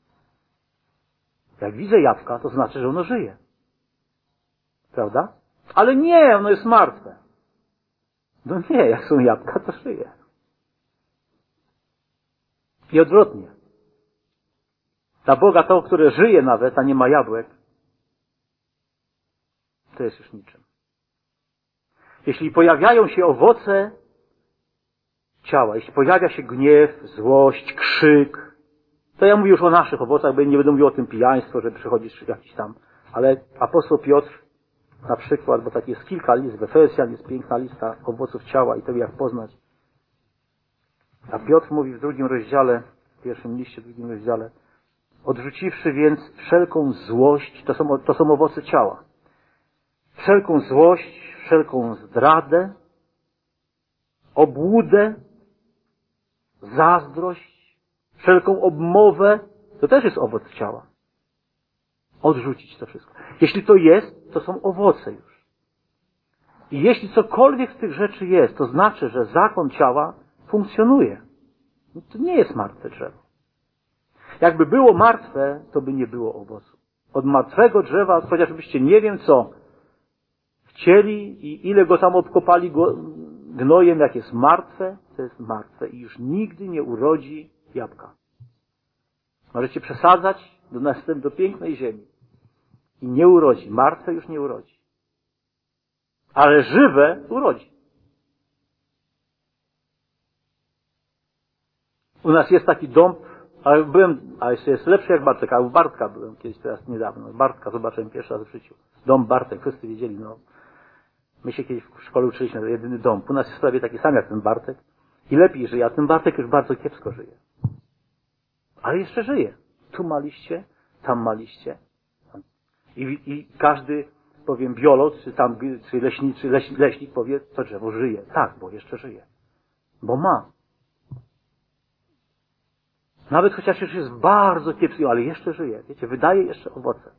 Jak widzę jabłka, to znaczy, że ono żyje. Prawda? Ale nie, ono jest martwe. No nie, jak są jabłka, to żyje. I odwrotnie. Dla Boga to, które żyje nawet, a nie ma jabłek, to jest już niczym. Jeśli pojawiają się owoce ciała, jeśli pojawia się gniew, złość, krzyk, to ja mówię już o naszych owocach, bo nie będę mówił o tym pijaństwo, że przychodzisz jakiś tam. Ale apostoł Piotr na przykład, bo tak jest kilka list, w Efezjan jest piękna lista owoców ciała i tego jak poznać. A Piotr mówi w drugim rozdziale, w pierwszym liście, w drugim rozdziale, odrzuciwszy więc wszelką złość, to są owoce ciała. Wszelką złość, wszelką zdradę, obłudę, zazdrość, wszelką obmowę, to też jest owoc ciała. Odrzucić to wszystko. Jeśli to jest, to są owoce już. I jeśli cokolwiek z tych rzeczy jest, to znaczy, że zakon ciała funkcjonuje. To nie jest martwe drzewo. Jakby było martwe, to by nie było owocu. Od martwego drzewa, chociażbyście nie wiem co, chcieli i ile go tam obkopali gnojem, jak jest martwe, to jest martwe i już nigdy nie urodzi jabłka. Możecie przesadzać do pięknej ziemi i nie urodzi. Martwe już nie urodzi. Ale żywe urodzi. U nas jest taki dąb, a jeszcze jest lepszy jak Bartek, a u Bartka byłem kiedyś teraz niedawno. Bartka zobaczyłem pierwszy raz w życiu. Dąb Bartek, wszyscy wiedzieli, no. My się kiedyś w szkole uczyliśmy, to jedyny dąb. U nas jest prawie taki sam jak ten Bartek. I lepiej żyje, a ten Bartek już bardzo kiepsko żyje. Ale jeszcze żyje. Tu ma liście, tam ma liście. I każdy, powiem, biolog, czy leśnik powie, to drzewo żyje. Tak, bo jeszcze żyje. Bo ma. Nawet chociaż już jest bardzo kiepski, ale jeszcze żyje. Wiecie, wydaje jeszcze owoce.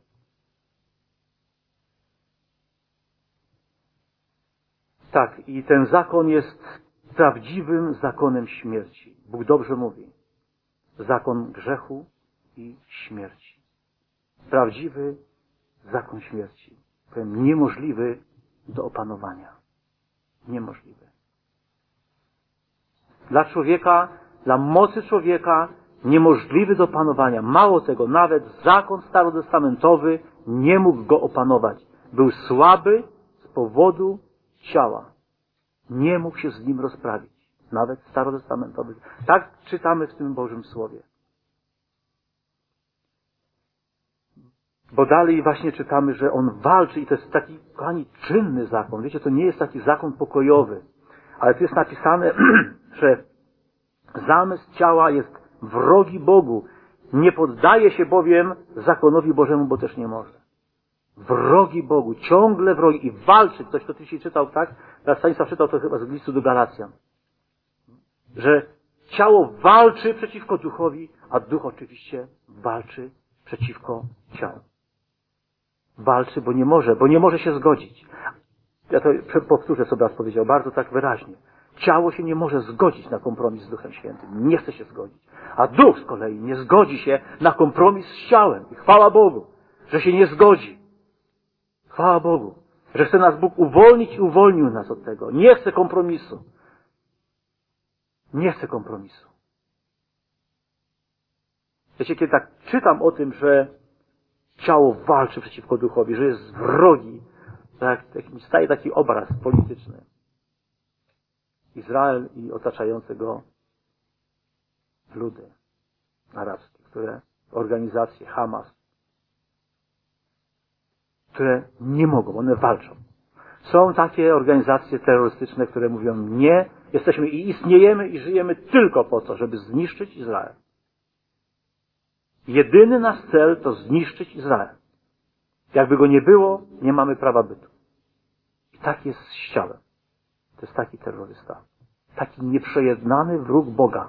Tak, i ten zakon jest prawdziwym zakonem śmierci. Bóg dobrze mówi. Zakon grzechu i śmierci. Prawdziwy zakon śmierci. Powiem, niemożliwy do opanowania. Niemożliwy. Dla człowieka, dla mocy człowieka niemożliwy do opanowania. Mało tego, nawet zakon starotestamentowy nie mógł go opanować. Był słaby z powodu ciała. Nie mógł się z nim rozprawić. Nawet starotestamentowy. Tak czytamy w tym Bożym Słowie. Bo dalej właśnie czytamy, że on walczy i to jest taki, kochani, czynny zakon. Wiecie, to nie jest taki zakon pokojowy. Ale tu jest napisane, że zamysł ciała jest wrogi Bogu. Nie poddaje się bowiem zakonowi Bożemu, bo też nie może. Wrogi Bogu, ciągle wrogi i walczy. Ktoś to dzisiaj czytał, tak? Teraz Stanisław czytał to chyba z listu do Galacjan. Że ciało walczy przeciwko duchowi, a duch oczywiście walczy przeciwko ciału. Walczy, bo nie może się zgodzić. Ja to powtórzę, co brat powiedział, bardzo tak wyraźnie. Ciało się nie może zgodzić na kompromis z Duchem Świętym. Nie chce się zgodzić. A duch z kolei nie zgodzi się na kompromis z ciałem. I chwała Bogu, że się nie zgodzi. Chwała Bogu, że chce nas Bóg uwolnić i uwolnił nas od tego. Nie chce kompromisu. Nie chce kompromisu. Wiecie, kiedy tak czytam o tym, że ciało walczy przeciwko duchowi, że jest wrogi, tak staje taki obraz polityczny. Izrael i otaczające go ludy arabskie, organizacje Hamas, które nie mogą, one walczą. Są takie organizacje terrorystyczne, które mówią nie, jesteśmy i istniejemy i żyjemy tylko po to, żeby zniszczyć Izrael. Jedyny nasz cel to zniszczyć Izrael. Jakby go nie było, nie mamy prawa bytu. I tak jest z ciałem. To jest taki terrorysta. Taki nieprzejednany wróg Boga.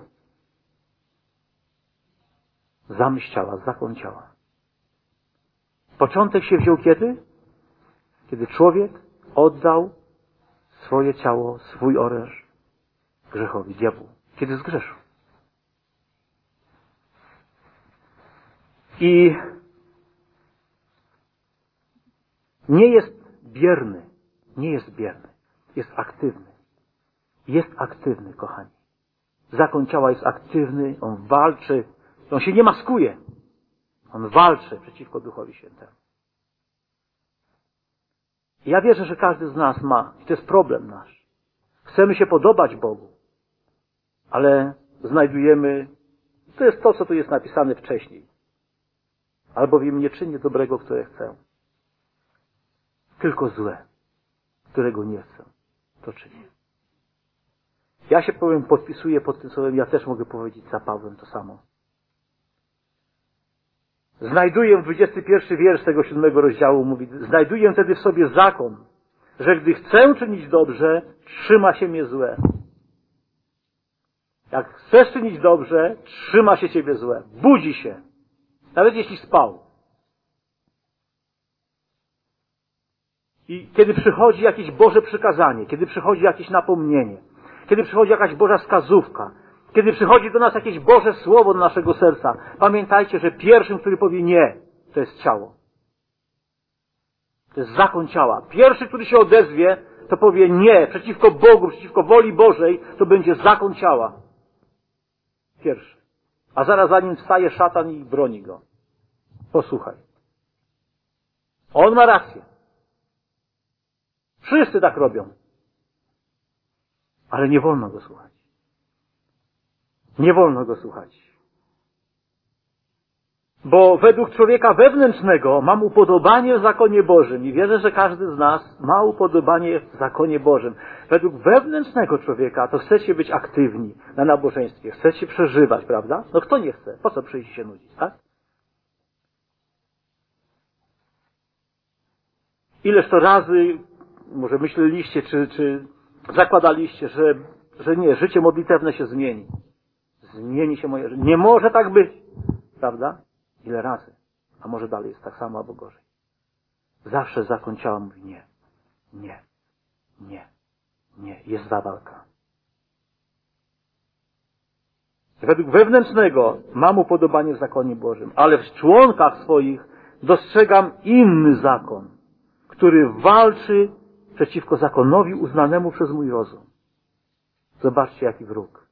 Zamysł ciała, zakon ciała. Początek się wziął kiedy? Kiedy człowiek oddał swoje ciało, swój oręż grzechowi, diabłu, kiedy zgrzeszył. I nie jest bierny, jest aktywny. Jest aktywny, kochani. Zakon ciała jest aktywny, on walczy, on się nie maskuje. On walczy przeciwko Duchowi Świętemu. Ja wierzę, że każdy z nas ma, i to jest problem nasz. Chcemy się podobać Bogu, ale znajdujemy, to jest to, co tu jest napisane wcześniej. Albowiem nie czynię dobrego, które chcę. Tylko złe, którego nie chcę, to czynię. Ja się podpisuję pod tym słowem, ja też mogę powiedzieć za Pawłem to samo. Znajduję, 21 wiersz tego 7 rozdziału mówi, znajduję wtedy w sobie zakon, że gdy chcę czynić dobrze, trzyma się mnie złe. Jak chcesz czynić dobrze, trzyma się ciebie złe. Budzi się. Nawet jeśli spał. I kiedy przychodzi jakieś Boże przykazanie, kiedy przychodzi jakieś napomnienie, kiedy przychodzi jakaś Boża wskazówka, kiedy przychodzi do nas jakieś Boże Słowo do naszego serca, pamiętajcie, że pierwszym, który powie nie, to jest ciało. To jest zakon ciała. Pierwszy, który się odezwie, to powie nie, przeciwko Bogu, przeciwko woli Bożej, to będzie zakon ciała. Pierwszy. A zaraz za nim wstaje szatan i broni go. Posłuchaj. On ma rację. Wszyscy tak robią. Ale nie wolno go słuchać. Nie wolno go słuchać. Bo według człowieka wewnętrznego mam upodobanie w zakonie Bożym. I wierzę, że każdy z nas ma upodobanie w zakonie Bożym. Według wewnętrznego człowieka to chcecie być aktywni na nabożeństwie. Chcecie przeżywać, prawda? No kto nie chce? Po co przyjść się nudzić, tak? Ileż to razy, może myśleliście, czy zakładaliście, że nie, życie modlitewne się zmieni. Zmieni się moje życie. Nie może tak być, prawda? Ile razy? A może dalej jest tak samo albo gorzej. Zawsze zakon ciała mówi nie, nie, nie, nie. Jest ta walka. Według wewnętrznego mam upodobanie w zakonie Bożym, ale w członkach swoich dostrzegam inny zakon, który walczy przeciwko zakonowi uznanemu przez mój rozum. Zobaczcie, jaki wróg.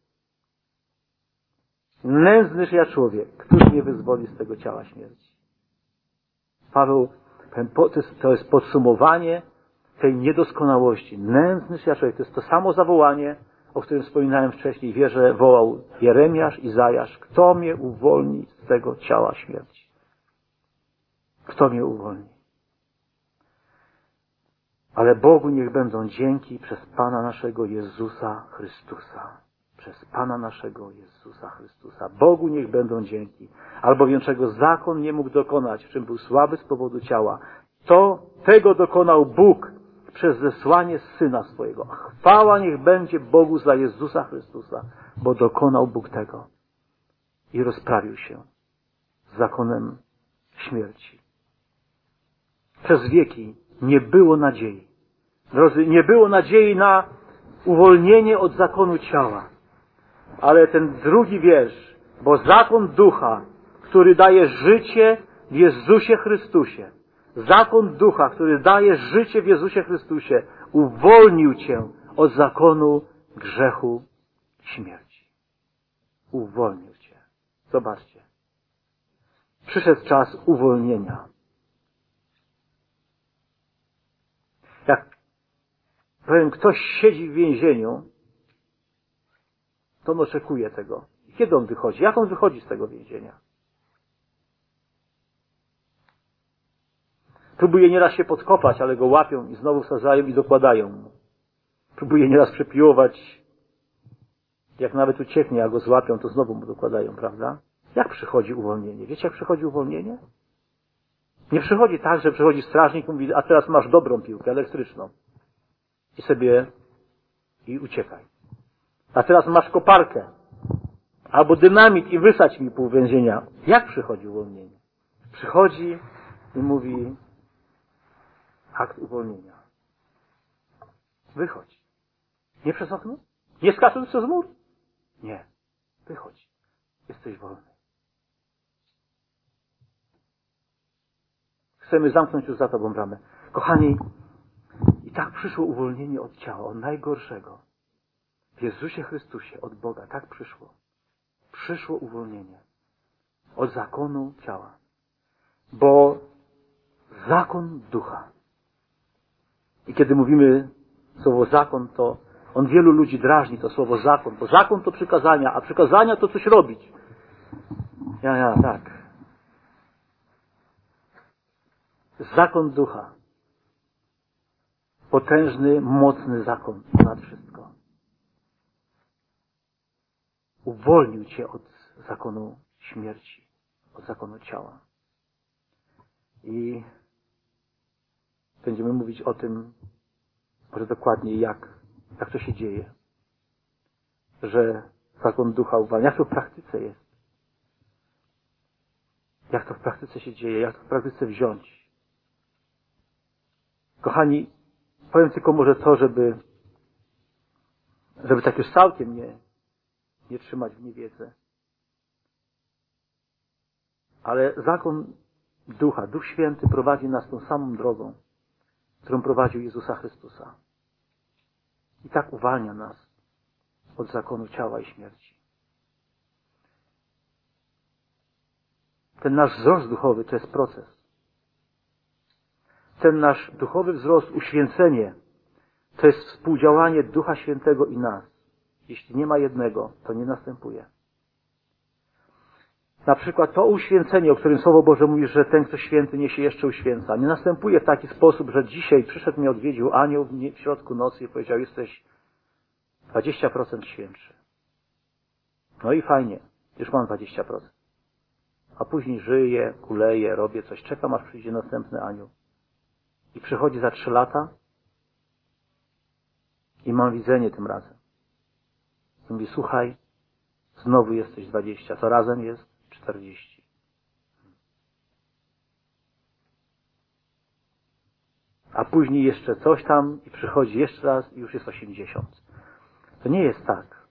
Nędznyż ja człowiek, który mnie wyzwoli z tego ciała śmierci. Paweł, to jest podsumowanie tej niedoskonałości. Nędznyż ja człowiek, to jest to samo zawołanie, o którym wspominałem wcześniej. Wierzę, wołał Jeremiasz, Izajasz. Kto mnie uwolni z tego ciała śmierci? Kto mnie uwolni? Ale Bogu niech będą dzięki przez Pana naszego Jezusa Chrystusa. Przez Pana naszego Jezusa Chrystusa. Bogu niech będą dzięki. Albowiem czego zakon nie mógł dokonać, w czym był słaby z powodu ciała, tego dokonał Bóg przez zesłanie Syna swojego. A chwała niech będzie Bogu za Jezusa Chrystusa, bo dokonał Bóg tego. I rozprawił się z zakonem śmierci. Przez wieki nie było nadziei. Drodzy, nie było nadziei na uwolnienie od zakonu ciała. Ale ten drugi wiersz, bo zakon ducha, który daje życie w Jezusie Chrystusie, zakon ducha, który daje życie w Jezusie Chrystusie, uwolnił cię od zakonu grzechu, śmierci. Uwolnił cię. Zobaczcie. Przyszedł czas uwolnienia. Jak powiem, ktoś siedzi w więzieniu, to on oczekuje tego. Kiedy on wychodzi? Jak on wychodzi z tego więzienia? Próbuje nieraz się podkopać, ale go łapią i znowu wsadzają i dokładają mu. Próbuje nieraz przepiłować. Jak nawet ucieknie, a go złapią, to znowu mu dokładają, prawda? Jak przychodzi uwolnienie? Wiecie, jak przychodzi uwolnienie? Nie przychodzi tak, że przychodzi strażnik i mówi, a teraz masz dobrą piłkę elektryczną. I uciekaj. A teraz masz koparkę. Albo dynamit i wysadź mi pół więzienia. Jak przychodzi uwolnienie? Przychodzi i mówi akt uwolnienia. Wychodź. Nie przez okno? Nie skacząc przez mur? Nie. Wychodź. Jesteś wolny. Chcemy zamknąć już za Tobą bramę. Kochani, i tak przyszło uwolnienie od ciała, od najgorszego. W Jezusie Chrystusie, od Boga, tak przyszło. Przyszło uwolnienie od zakonu ciała. Bo zakon ducha. I kiedy mówimy słowo zakon, to on wielu ludzi drażni, to słowo zakon, bo zakon to przykazania, a przykazania to coś robić. Tak. Zakon ducha. Potężny, mocny zakon nad wszystko. Uwolnił cię od zakonu śmierci, od zakonu ciała. I będziemy mówić o tym, może dokładniej jak to się dzieje. Że zakon ducha uwalnia. Jak to w praktyce jest? Jak to w praktyce się dzieje? Jak to w praktyce wziąć? Kochani, powiem tylko może to, żeby tak już całkiem nie trzymać w niewiedzy. Ale zakon ducha, Duch Święty prowadzi nas tą samą drogą, którą prowadził Jezusa Chrystusa. I tak uwalnia nas od zakonu ciała i śmierci. Ten nasz wzrost duchowy to jest proces. Ten nasz duchowy wzrost, uświęcenie, to jest współdziałanie Ducha Świętego i nas. Jeśli nie ma jednego, to nie następuje. Na przykład to uświęcenie, o którym Słowo Boże mówi, że ten, kto święty, nie się jeszcze uświęca. Nie następuje w taki sposób, że dzisiaj przyszedł mnie odwiedził anioł w środku nocy i powiedział, jesteś 20% świętszy. No i fajnie, już mam 20%. A później żyję, kuleję, robię coś, czekam, aż przyjdzie następny anioł. I przychodzi za 3 lata i mam widzenie tym razem. I mówi, słuchaj, znowu jesteś 20, to razem jest 40. A później jeszcze coś tam i przychodzi jeszcze raz i już jest 80. To nie jest tak.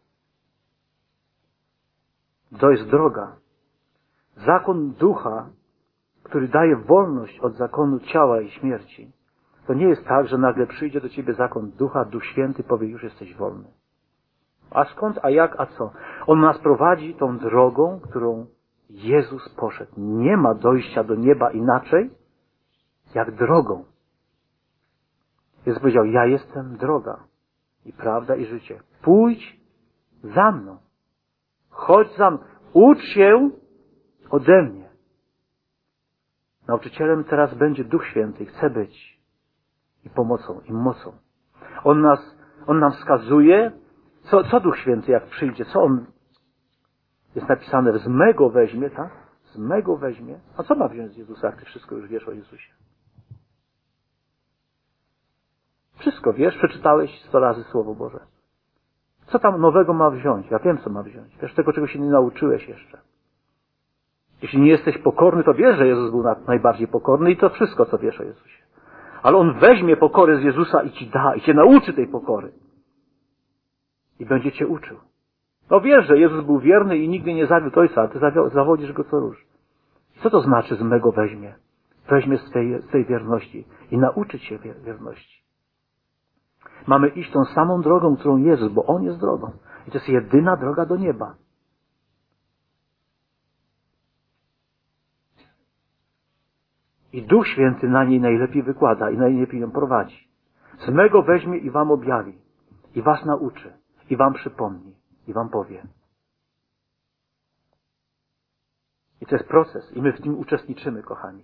To jest droga. Zakon ducha, który daje wolność od zakonu ciała i śmierci. To nie jest tak, że nagle przyjdzie do ciebie zakon ducha, Duch Święty powie, już jesteś wolny. A skąd, a jak, a co? On nas prowadzi tą drogą, którą Jezus poszedł. Nie ma dojścia do nieba inaczej, jak drogą. Jezus powiedział, ja jestem droga i prawda i życie. Pójdź za mną. Chodź za mną. Ucz się ode mnie. Nauczycielem teraz będzie Duch Święty. Chce być i pomocą, i mocą. On nam wskazuje, co Duch Święty jak przyjdzie, co On jest napisane, z mego weźmie, tak? Z mego weźmie. A co ma wziąć z Jezusa, jak ty wszystko już wiesz o Jezusie? Wszystko wiesz, przeczytałeś 100 razy Słowo Boże. Co tam nowego ma wziąć? Ja wiem, co ma wziąć. Wiesz tego, czego się nie nauczyłeś jeszcze. Jeśli nie jesteś pokorny, to wiesz, że Jezus był najbardziej pokorny i to wszystko, co wiesz o Jezusie. Ale On weźmie pokorę z Jezusa i ci da, i cię nauczy tej pokory. I będzie cię uczył. No wiesz, że Jezus był wierny i nigdy nie zawiódł Ojca, a ty zawodzisz Go co róż. Co to znaczy z mego weźmie? Weźmie z tej wierności i nauczy cię wierności. Mamy iść tą samą drogą, którą Jezus, bo On jest drogą. I to jest jedyna droga do nieba. I Duch Święty na niej najlepiej wykłada i najlepiej ją prowadzi. Z mego weźmie i wam objawi. I was nauczy. I wam przypomni. I wam powie. I to jest proces. I my w tym uczestniczymy, kochani.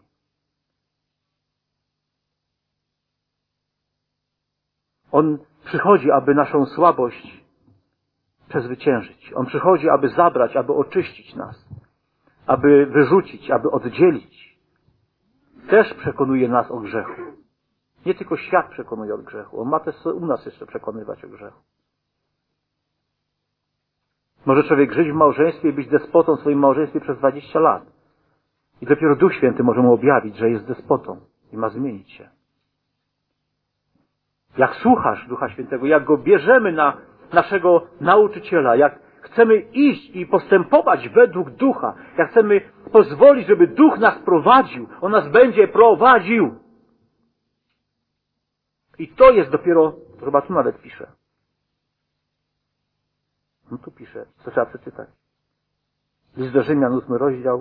On przychodzi, aby naszą słabość przezwyciężyć. On przychodzi, aby zabrać, aby oczyścić nas. Aby wyrzucić, aby oddzielić. Też przekonuje nas o grzechu. Nie tylko świat przekonuje o grzechu. On ma też u nas jeszcze przekonywać o grzechu. Może człowiek żyć w małżeństwie i być despotą w swoim małżeństwie przez 20 lat. I dopiero Duch Święty może mu objawić, że jest despotą i ma zmienić się. Jak słuchasz Ducha Świętego, jak Go bierzemy naszego nauczyciela, jak chcemy iść i postępować według Ducha, jak chcemy pozwolić, żeby Duch nas prowadził, On nas będzie prowadził. I to jest dopiero, chyba tu nawet pisze. No tu pisze, co trzeba przeczytać. List do Rzymian, 8 rozdział,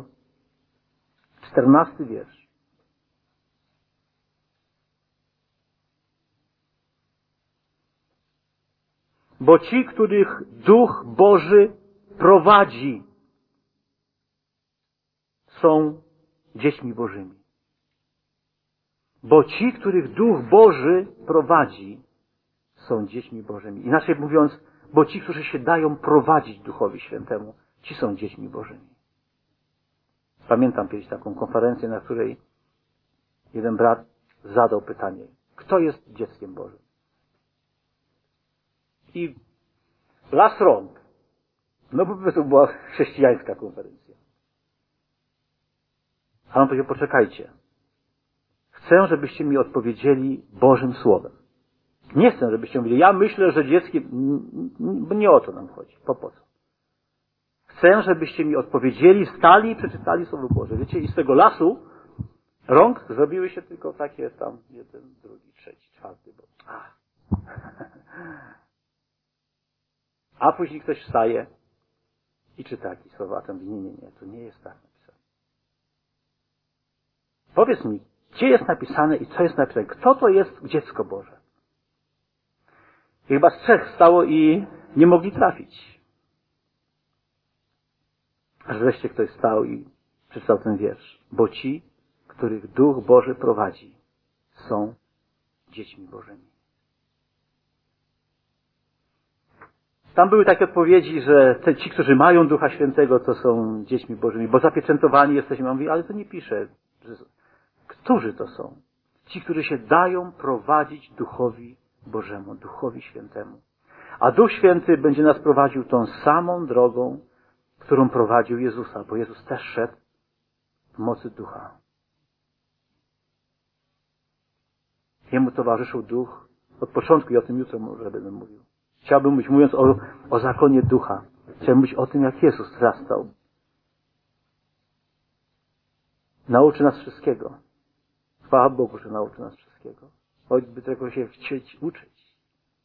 14 wiersz. Bo ci, których Duch Boży prowadzi, są dziećmi Bożymi. Bo ci, których Duch Boży prowadzi, są dziećmi Bożymi. Inaczej mówiąc, bo ci, którzy się dają prowadzić Duchowi Świętemu, ci są dziećmi Bożymi. Pamiętam kiedyś taką konferencję, na której jeden brat zadał pytanie, kto jest dzieckiem Bożym? I las rąk. No bo to była chrześcijańska konferencja. A on powiedział, poczekajcie. Chcę, żebyście mi odpowiedzieli Bożym Słowem. Nie chcę, żebyście mówili, ja myślę, że dzieckiem... Bo nie o to nam chodzi. Po co? Chcę, żebyście mi odpowiedzieli, stali i przeczytali Słowo Boże. Wiecie, i z tego lasu rąk zrobiły się tylko takie tam jeden, drugi, trzeci, czwarty. Bo... A później ktoś wstaje i czyta jakieś słowa. A ten mówi, nie, to nie jest tak napisane. Powiedz mi, gdzie jest napisane i co jest napisane? Kto to jest dziecko Boże? I chyba z trzech stało i nie mogli trafić. Aż wreszcie ktoś stał i przeczytał ten wiersz. Bo ci, których Duch Boży prowadzi, są dziećmi Bożymi. Tam były takie odpowiedzi, że ci, którzy mają Ducha Świętego, to są dziećmi Bożymi, bo zapieczętowani jesteśmy. On mówi, ale to nie pisze. Którzy to są? Ci, którzy się dają prowadzić Duchowi Bożemu, Duchowi Świętemu. A Duch Święty będzie nas prowadził tą samą drogą, którą prowadził Jezusa, bo Jezus też szedł w mocy Ducha. Jemu towarzyszył Duch od początku i o tym jutro może będę mówił. Chciałbym mówić, mówiąc o zakonie Ducha, chciałbym mówić o tym, jak Jezus wzrastał. Nauczy nas wszystkiego. Chwała Bogu, że nauczy nas wszystkiego. Choćby tego się chcieć uczyć.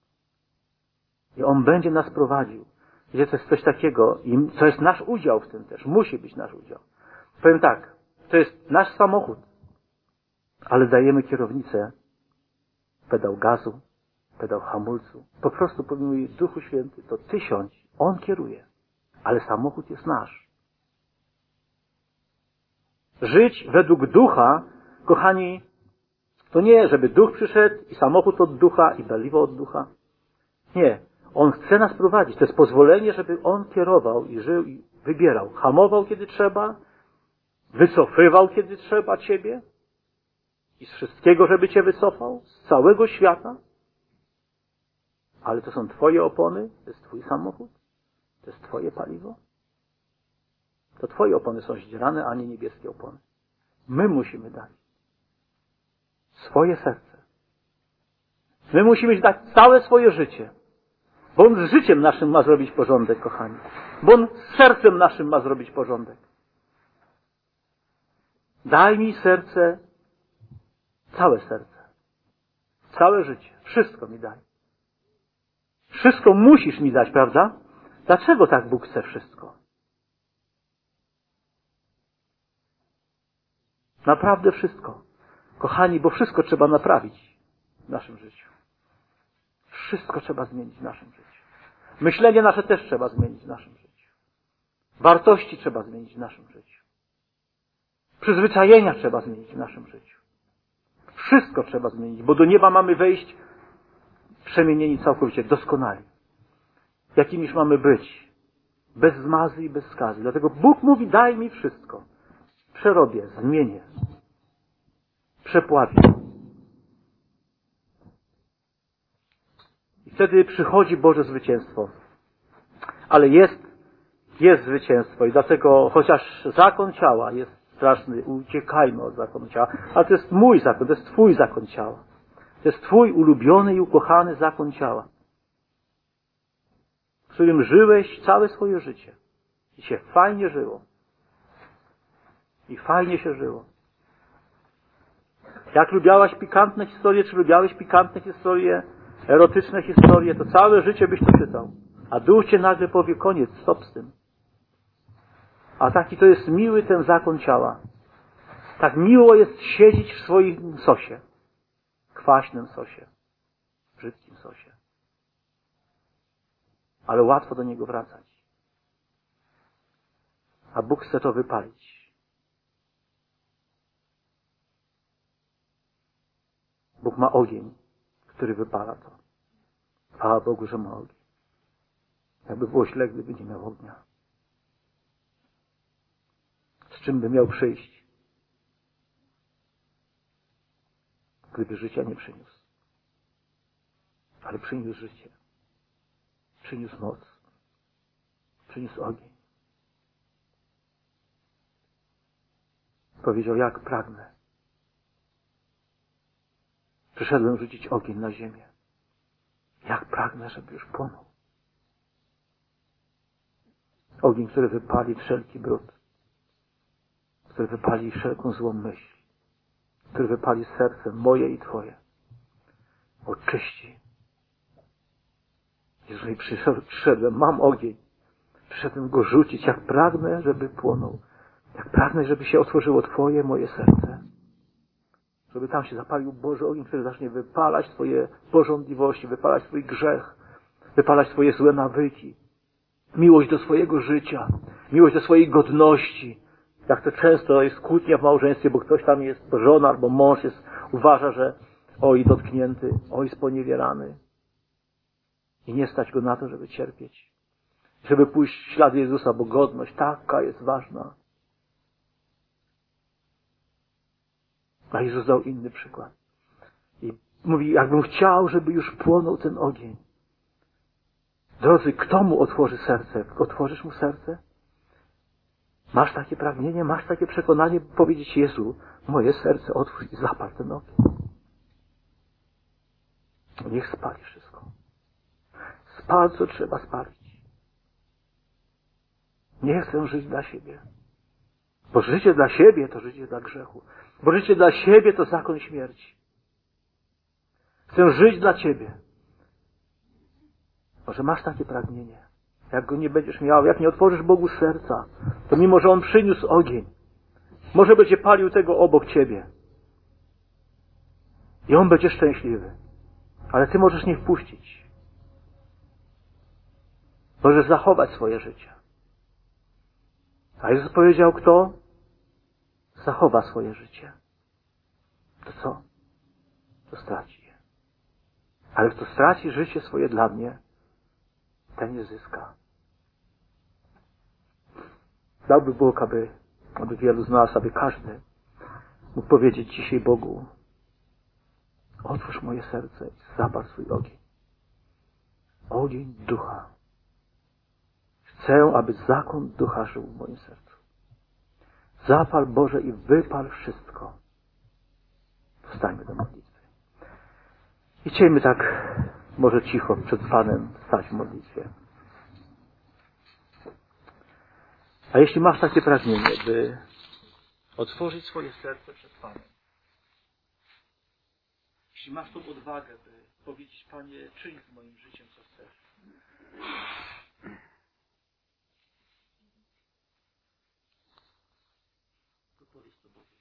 I On będzie nas prowadził. Wiecie, to jest coś takiego, i to jest nasz udział w tym też. Musi być nasz udział. Powiem tak, to jest nasz samochód, ale dajemy kierownicę, pedał gazu, pedał hamulcu. Po prostu powiem Duchu Święty, to Ty siądź, On kieruje, ale samochód jest nasz. Żyć według Ducha, kochani, to nie, żeby Duch przyszedł i samochód od Ducha i paliwo od Ducha. Nie. On chce nas prowadzić. To jest pozwolenie, żeby On kierował i żył i wybierał. Hamował, kiedy trzeba, wycofywał, kiedy trzeba Ciebie i z wszystkiego, żeby Cię wycofał, z całego świata. Ale to są Twoje opony, to jest Twój samochód, to jest Twoje paliwo. To Twoje opony są zdzierane, a nie niebieskie opony. My musimy dać swoje serce. My musimy dać całe swoje życie. Bo On z życiem naszym ma zrobić porządek, kochani. Bo On z sercem naszym ma zrobić porządek. Daj mi serce, całe serce. Całe życie. Wszystko mi daj. Wszystko musisz mi dać, prawda? Dlaczego tak Bóg chce wszystko? Naprawdę wszystko. Kochani, bo wszystko trzeba naprawić w naszym życiu. Wszystko trzeba zmienić w naszym życiu. Myślenie nasze też trzeba zmienić w naszym życiu. Wartości trzeba zmienić w naszym życiu. Przyzwyczajenia trzeba zmienić w naszym życiu. Wszystko trzeba zmienić, bo do nieba mamy wejść przemienieni całkowicie, doskonali. Jakimiż mamy być. Bez zmazy i bez skazy. Dlatego Bóg mówi, daj mi wszystko. Przerobię, zmienię. Przepławię. I wtedy przychodzi Boże zwycięstwo. Ale jest zwycięstwo i dlatego, chociaż zakon ciała jest straszny, uciekajmy od zakonu ciała, ale to jest mój zakon, to jest Twój zakon ciała. To jest Twój ulubiony i ukochany zakon ciała. którym żyłeś całe swoje życie. I się fajnie żyło. I fajnie się żyło. Jak lubiałaś pikantne historie, czy lubiałeś pikantne historie, erotyczne historie, to całe życie byś to czytał. A duch cię nagle powie, koniec, stop z tym. A taki to jest miły ten zakon ciała. Tak miło jest siedzieć w swoim sosie. Kwaśnym sosie. Brzydkim sosie. Ale łatwo do niego wracać. A Bóg chce to wypalić. Bóg ma ogień, który wypala to. Chwała Bogu, że ma ogień. Jakby było źle, gdyby nie miał ognia. Z czym by miał przyjść? Gdyby życia nie przyniósł. Ale przyniósł życie. Przyniósł moc. Przyniósł ogień. Powiedział, jak pragnę. Przyszedłem rzucić ogień na ziemię. Jak pragnę, żeby już płonął. Ogień, który wypali wszelki brud. Który wypali wszelką złą myśl. Który wypali serce moje i Twoje. Oczyści. Jeżeli przyszedłem, mam ogień. Przyszedłem go rzucić. Jak pragnę, żeby płonął. Jak pragnę, żeby się otworzyło Twoje, moje serce. Żeby tam się zapalił Boży ogień, który zacznie wypalać Twoje pożądliwości, wypalać Twój grzech, wypalać Twoje złe nawyki. Miłość do swojego życia, miłość do swojej godności. Jak to często jest kłótnia w małżeństwie, bo ktoś tam jest, żona albo mąż uważa, że oj dotknięty, oj sponiewierany. I nie stać go na to, żeby cierpieć. Żeby pójść w ślad Jezusa, bo godność taka jest ważna. A Jezus dał inny przykład. I mówi, jakbym chciał, żeby już płonął ten ogień. Drodzy, kto mu otworzy serce? Otworzysz mu serce? Masz takie pragnienie, masz takie przekonanie, by powiedzieć, Jezu, moje serce otwórz i zapal ten ogień. Niech spali wszystko. Spal, co trzeba spalić. Nie chcę żyć dla siebie. Bo życie dla siebie to życie dla grzechu. Bo życie dla siebie to zakon śmierci. Chcę żyć dla Ciebie. Może masz takie pragnienie. Jak go nie będziesz miał, jak nie otworzysz Bogu serca, to mimo, że On przyniósł ogień, może będzie palił tego obok Ciebie. I on będzie szczęśliwy. Ale Ty możesz nie wpuścić. Możesz zachować swoje życie. A Jezus powiedział, kto zachowa swoje życie, to co? To straci je. Ale kto straci życie swoje dla mnie, ten je zyska. Dałby Bóg, aby wielu z nas, aby każdy mógł powiedzieć dzisiaj Bogu, otwórz moje serce i zapal swój ogień. Ogień ducha. Chcę, aby zakon ducha żył w moim sercu. Zapal Boże i wypal wszystko. Wstańmy do modlitwy. I chcielibyśmy tak może cicho przed Panem stać w modlitwie. A jeśli masz takie pragnienie, by otworzyć swoje serce przed Panem, jeśli masz tą odwagę, by powiedzieć, Panie, czyń z moim życiem, co chcesz, to powiedz to Bogu.